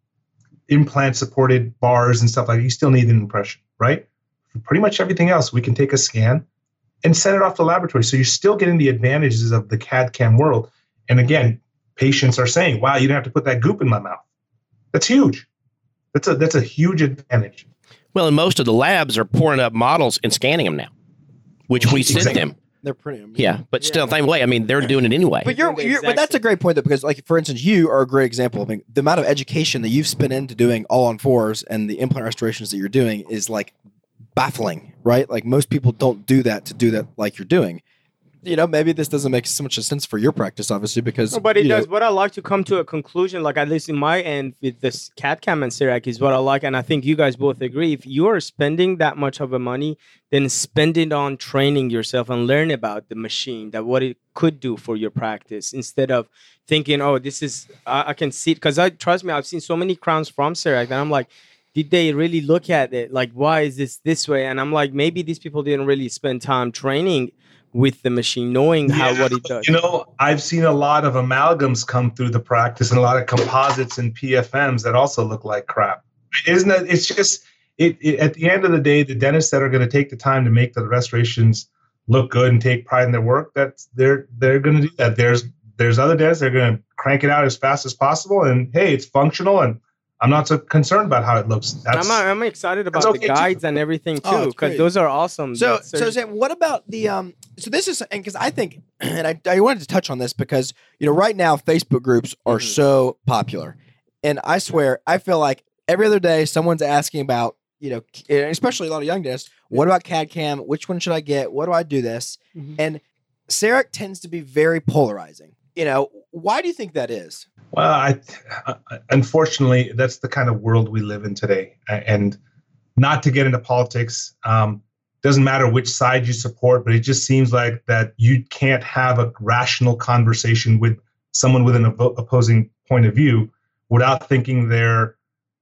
implant-supported bars and stuff like that, you still need an impression, right? For pretty much everything else, we can take a scan and send it off to the laboratory. So you're still getting the advantages of the CAD/CAM world. And again, patients are saying, wow, you didn't have to put that goop in my mouth. That's huge. That's a huge advantage. Well, and most of the labs are pouring up models and scanning them now, which we sent them. They're pretty. Yeah, but still, same way. I mean, they're doing it anyway. But but that's a great point though, because like for instance, you are a great example. I mean, the amount of education that you've spent into doing all on fours and the implant restorations that you're doing is like baffling, right? Like most people don't do that like you're doing. You know, maybe this doesn't make so much sense for your practice, obviously, because... No, but it does. What I like to come to a conclusion, like at least in my end, with this CAD/CAM and CEREC is what I like, and I think you guys both agree. If you are spending that much of a money, then spend it on training yourself and learn about the machine, that what it could do for your practice, instead of thinking, oh, this is... I can see it. Because trust me, I've seen so many crowns from CEREC that I'm like, did they really look at it? Like, why is this way? And I'm like, maybe these people didn't really spend time training with the machine, knowing what it does. You know, I've seen a lot of amalgams come through the practice and a lot of composites and PFMs that also look like crap. Isn't it? It's just, at the end of the day, the dentists that are going to take the time to make the restorations look good and take pride in their work, they're going to do that. There's other dentists that are going to crank it out as fast as possible, and hey, it's functional, and I'm not so concerned about how it looks. I'm excited about the guides and everything too, because those are awesome. So Sam, what about the So this is, and because I think, and I wanted to touch on this because right now Facebook groups are so popular, and I swear I feel like every other day someone's asking about especially a lot of young dentists, what about CAD/CAM? Which one should I get? What do I do this? And CEREC tends to be very polarizing. Why do you think that is? Well, unfortunately, that's the kind of world we live in today. And not to get into politics, doesn't matter which side you support, but it just seems like that you can't have a rational conversation with someone with an opposing point of view without thinking they're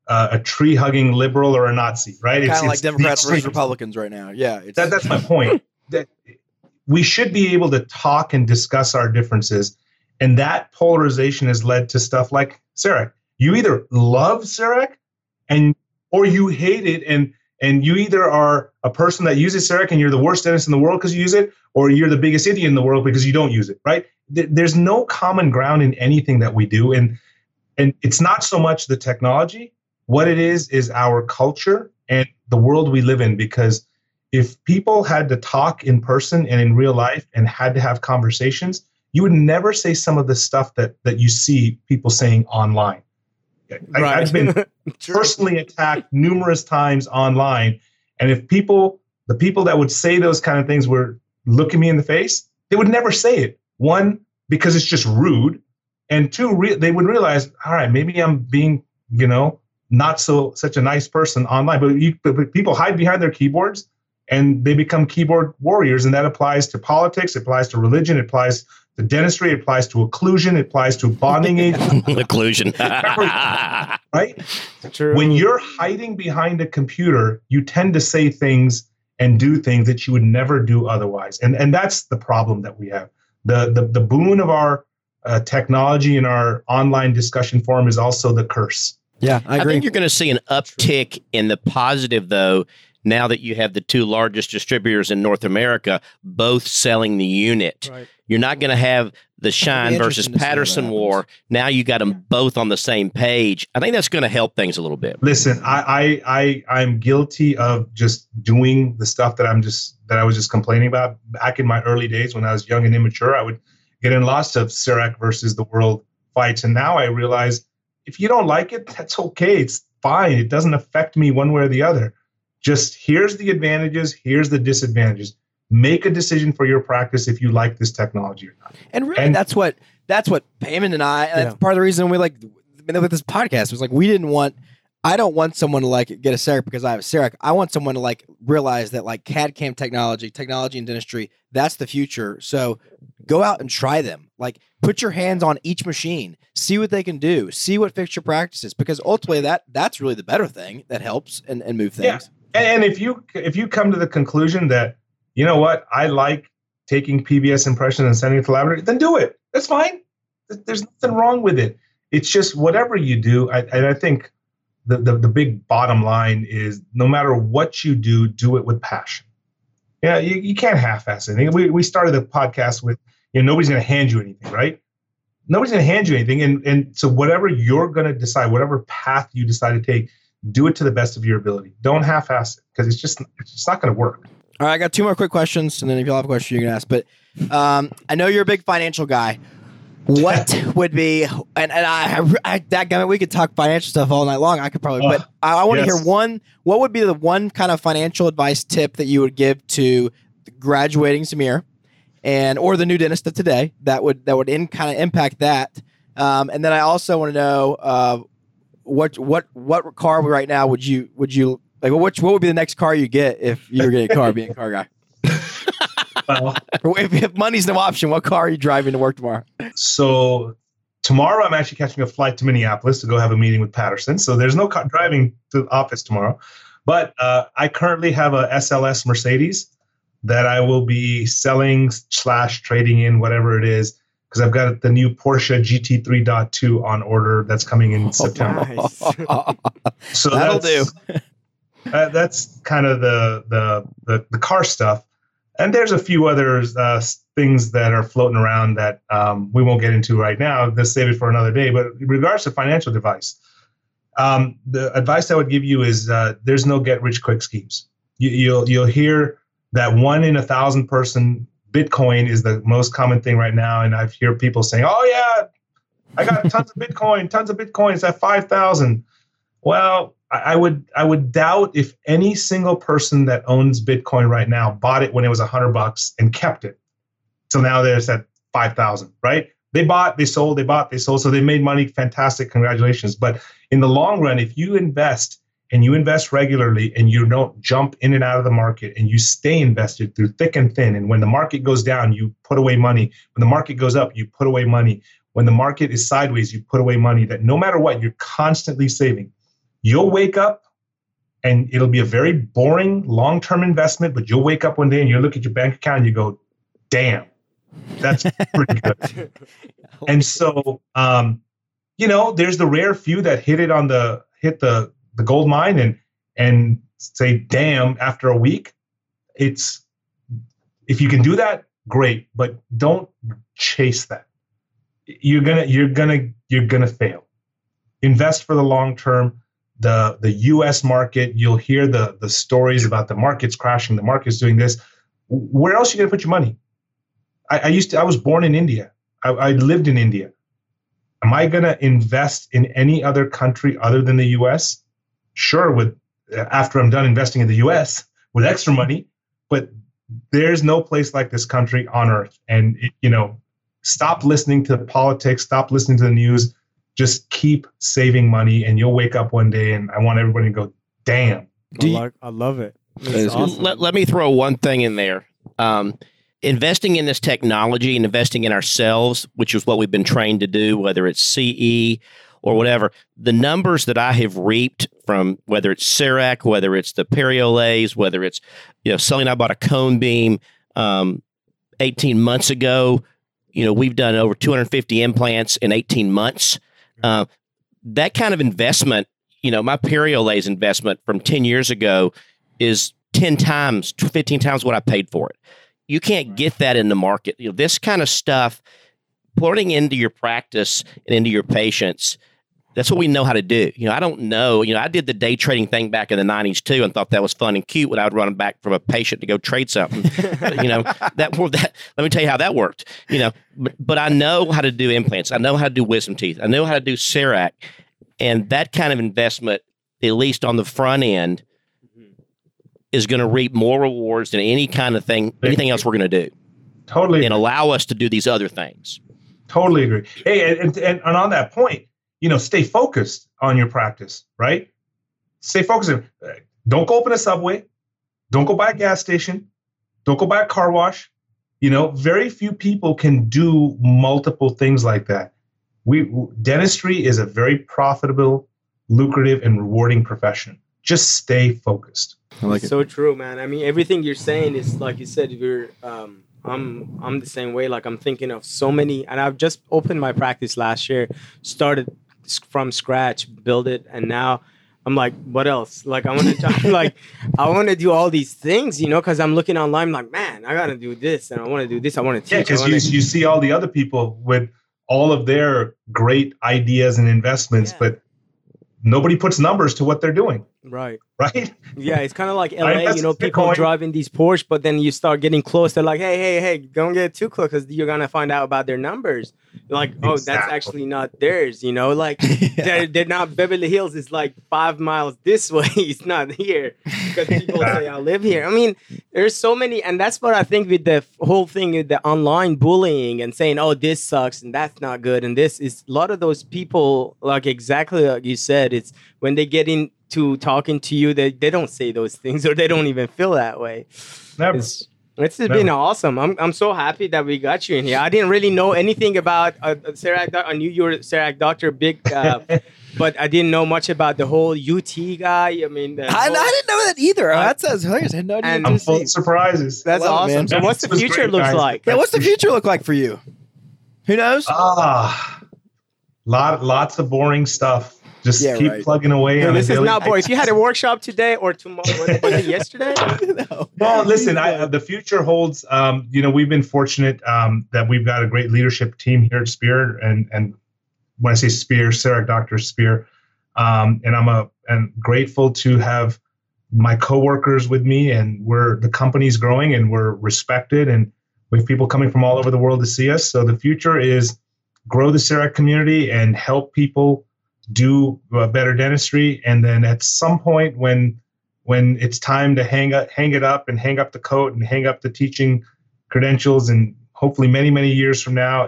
a tree-hugging liberal or a Nazi, right? Kind of like Democrats versus Republicans right now. Yeah, that's my point. That we should be able to talk and discuss our differences. And that polarization has led to stuff like CEREC. You either love CEREC or you hate it, and you either are a person that uses CEREC and you're the worst dentist in the world because you use it, or you're the biggest idiot in the world because you don't use it, right? There's no common ground in anything that we do. And it's not so much the technology. What it is our culture and the world we live in. Because if people had to talk in person and in real life and had to have conversations, you would never say some of the stuff that you see people saying online. Right. I've been personally attacked numerous times online. And if the people that would say those kind of things were looking me in the face, they would never say it. One, because it's just rude. And two, they would realize, all right, maybe I'm being, not such a nice person online. But people hide behind their keyboards and they become keyboard warriors. And that applies to politics. It applies to religion. It applies to dentistry. It applies to occlusion. It applies to bonding agents. Occlusion. Right? True. When you're hiding behind a computer, you tend to say things and do things that you would never do otherwise. And that's the problem that we have. The boon of our technology and our online discussion forum is also the curse. Yeah, I agree. I think you're going to see an uptick in the positive, though, now that you have the two largest distributors in North America both selling the unit. Right. You're not going to have the Schein versus Patterson war. Now you got them both on the same page. I think that's going to help things a little bit. Listen, I'm guilty of just doing the stuff that I was just complaining about. Back in my early days when I was young and immature, I would get in lots of CEREC versus the world fights. And now I realize if you don't like it, that's okay. It's fine. It doesn't affect me one way or the other. Just here's the advantages, here's the disadvantages. Make a decision for your practice if you like this technology or not. And really, that's what Payman and I. That's part of the reason we with this podcast was like we didn't want I don't want someone to like get a CEREC because I have a CEREC. I want someone to like realize that like CAD/CAM technology in dentistry, that's the future. So go out and try them. Like put your hands on each machine, see what they can do, see what fits your practices, because ultimately that's really the better thing that helps and move things. Yeah. And if you come to the conclusion that, you know what, I like taking PVS impressions and sending it to laboratory, then do it. That's fine. There's nothing wrong with it. It's just whatever you do. I think the big bottom line is no matter what you do, do it with passion. Yeah, you can't half-ass anything. We started the podcast with, nobody's going to hand you anything, right? Nobody's going to hand you anything. And so whatever you're going to decide, whatever path you decide to take, do it to the best of your ability. Don't half-ass it because it's just not going to work. All right, I got 2 more quick questions, and then if you'll have a question, you can ask. But I know you're a big financial guy. What would be, and we could talk financial stuff all night long. I could probably, but I want to hear what would be the one kind of financial advice tip that you would give to the graduating Samir or the new dentist of today that would kind of impact that. And then I also want to know what car right now would you like? What would be the next car you get if you were getting a car, being a car guy? Well, if money's no option, what car are you driving to work tomorrow? So tomorrow I'm actually catching a flight to Minneapolis to go have a meeting with Patterson. So there's no driving to the office tomorrow. But I currently have a SLS Mercedes that I will be selling / trading in, whatever it is, because I've got the new Porsche GT 3.2 on order that's coming in September. Nice. So that'll do. That's kind of the car stuff. And there's a few other things that are floating around that we won't get into right now. Let's save it for another day. But in regards to financial advice, the advice I would give you is there's no get-rich-quick schemes. You'll hear that 1 in 1,000 person Bitcoin is the most common thing right now. And I've heard people saying, oh, yeah, I got tons of Bitcoin. It's at 5,000. Well, I would doubt if any single person that owns Bitcoin right now bought it when it was $100 and kept it. So now there's at 5,000, right? They bought, they sold, they bought, they sold. So they made money. Fantastic. Congratulations. But in the long run, if you invest and you invest regularly and you don't jump in and out of the market and you stay invested through thick and thin, and when the market goes down, you put away money. When the market goes up, you put away money. When the market is sideways, you put away money. That no matter what, you're constantly saving. You'll wake up and it'll be a very boring long-term investment, but you'll wake up one day and you look at your bank account and you go, damn, that's pretty good. And so, there's the rare few that hit the gold mine and say, damn, after a week. If you can do that, great, but don't chase that. You're gonna fail. Invest for the long term. The U.S. market, you'll hear the stories about the market's crashing, the market's doing this. Where else are you going to put your money? I was born in India. I lived in India. Am I going to invest in any other country other than the U.S.? Sure, after I'm done investing in the U.S. with extra money, but there's no place like this country on earth. And stop listening to politics, stop listening to the news. Just keep saving money, and you'll wake up one day, and I want everybody to go, damn. I love it. Awesome. Let me throw one thing in there. Investing in this technology and investing in ourselves, which is what we've been trained to do, whether it's CE or whatever, the numbers that I have reaped from whether it's CEREC, whether it's the Periolase, whether it's, Sully and I bought a cone beam 18 months ago. We've done over 250 implants in 18 months. That kind of investment, my Periolase investment from 10 years ago is 10 times, 15 times what I paid for it. You can't get that in the market. This kind of stuff, putting into your practice and into your patients, that's what we know how to do. I don't know. I did the day trading thing back in the 90s too and thought that was fun and cute when I would run back from a patient to go trade something. Let me tell you how that worked. But I know how to do implants. I know how to do wisdom teeth. I know how to do CEREC. And that kind of investment, at least on the front end, is going to reap more rewards than anything else we're going to do. Totally. And allow us to do these other things. Totally agree. Hey, and on that point, stay focused on your practice, right? stay focused. Don't go open a Subway. Don't go by a gas station. Don't go by a car wash. Very few people can do multiple things like that. Dentistry is a very profitable, lucrative, and rewarding profession. Just stay focused. I like it. So true, man. I mean, everything you're saying is like you said. I'm the same way. Like I'm thinking of so many, and I've just opened my practice last year, started from scratch, build it, and now I'm like, what else? Like I want to do all these things, because I'm looking online. I'm like, man, I gotta do this, and I want to do this. I want to teach. Yeah, because you see all the other people with all of their great ideas and investments, but nobody puts numbers to what they're doing. Right. Yeah, it's kind of like LA, people driving these Porsche, but then you start getting close. They're like, hey, don't get too close because you're going to find out about their numbers. You're like, oh, that's actually not theirs, like they're not, Beverly Hills is like 5 miles this way. It's not here because people say I live here. I mean, there's so many, and that's what I think with the whole thing with the online bullying and saying, oh, this sucks and that's not good. And this is a lot of those people, like exactly like you said, it's when they get into talking to you, they don't say those things or they don't even feel that way. Never. It's been awesome. I'm so happy that we got you in here. I didn't really know anything about CEREC. I knew you were CEREC doctor, big, but I didn't know much about the whole UT guy. I mean, I didn't know that either. That sounds hilarious. I had no idea. I'm full of surprises. That's awesome. So what's the future look like? Yeah, what's the future look like for you? Who knows? Lots of boring stuff. Just keep plugging away. No, this is not boring. If you had a workshop today or tomorrow, was it yesterday? No. Well, listen, the future holds, we've been fortunate that we've got a great leadership team here at Spear. And when I say Spear, CEREC Dr. Spear. And I'm grateful to have my coworkers with me, and the company's growing and we're respected, and we have people coming from all over the world to see us. So the future is grow the CEREC community and help people do better dentistry. And then at some point when it's time to hang it up and hang up the coat and hang up the teaching credentials, and hopefully many, many years from now,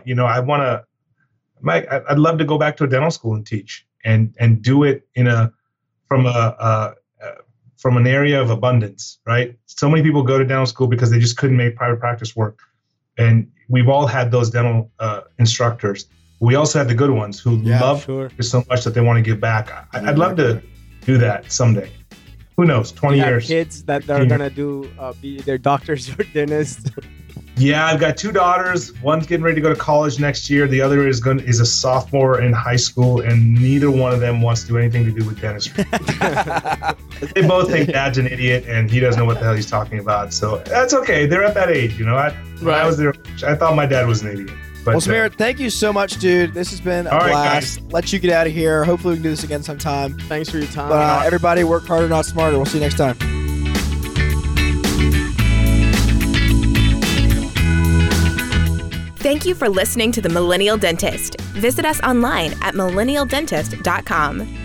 I'd love to go back to a dental school and teach and do it from an area of abundance, right? So many people go to dental school because they just couldn't make private practice work. And we've all had those dental instructors. We also have the good ones who love it so much that they want to give back. I'd love to do that someday. Who knows? 20 years. Kids that are gonna be their doctors or dentists. Yeah, I've got 2 daughters. One's getting ready to go to college next year. The other is a sophomore in high school, and neither one of them wants to do anything to do with dentistry. They both think Dad's an idiot and he doesn't know what the hell he's talking about. So that's okay. They're at that age, I was there. I thought my dad was an idiot. But, well, Samir, thank you so much, dude. This has been a blast. Guys. Let you get out of here. Hopefully we can do this again sometime. Thanks for your time. But everybody, work harder, not smarter. We'll see you next time. Thank you for listening to The Millennial Dentist. Visit us online at millennialdentist.com.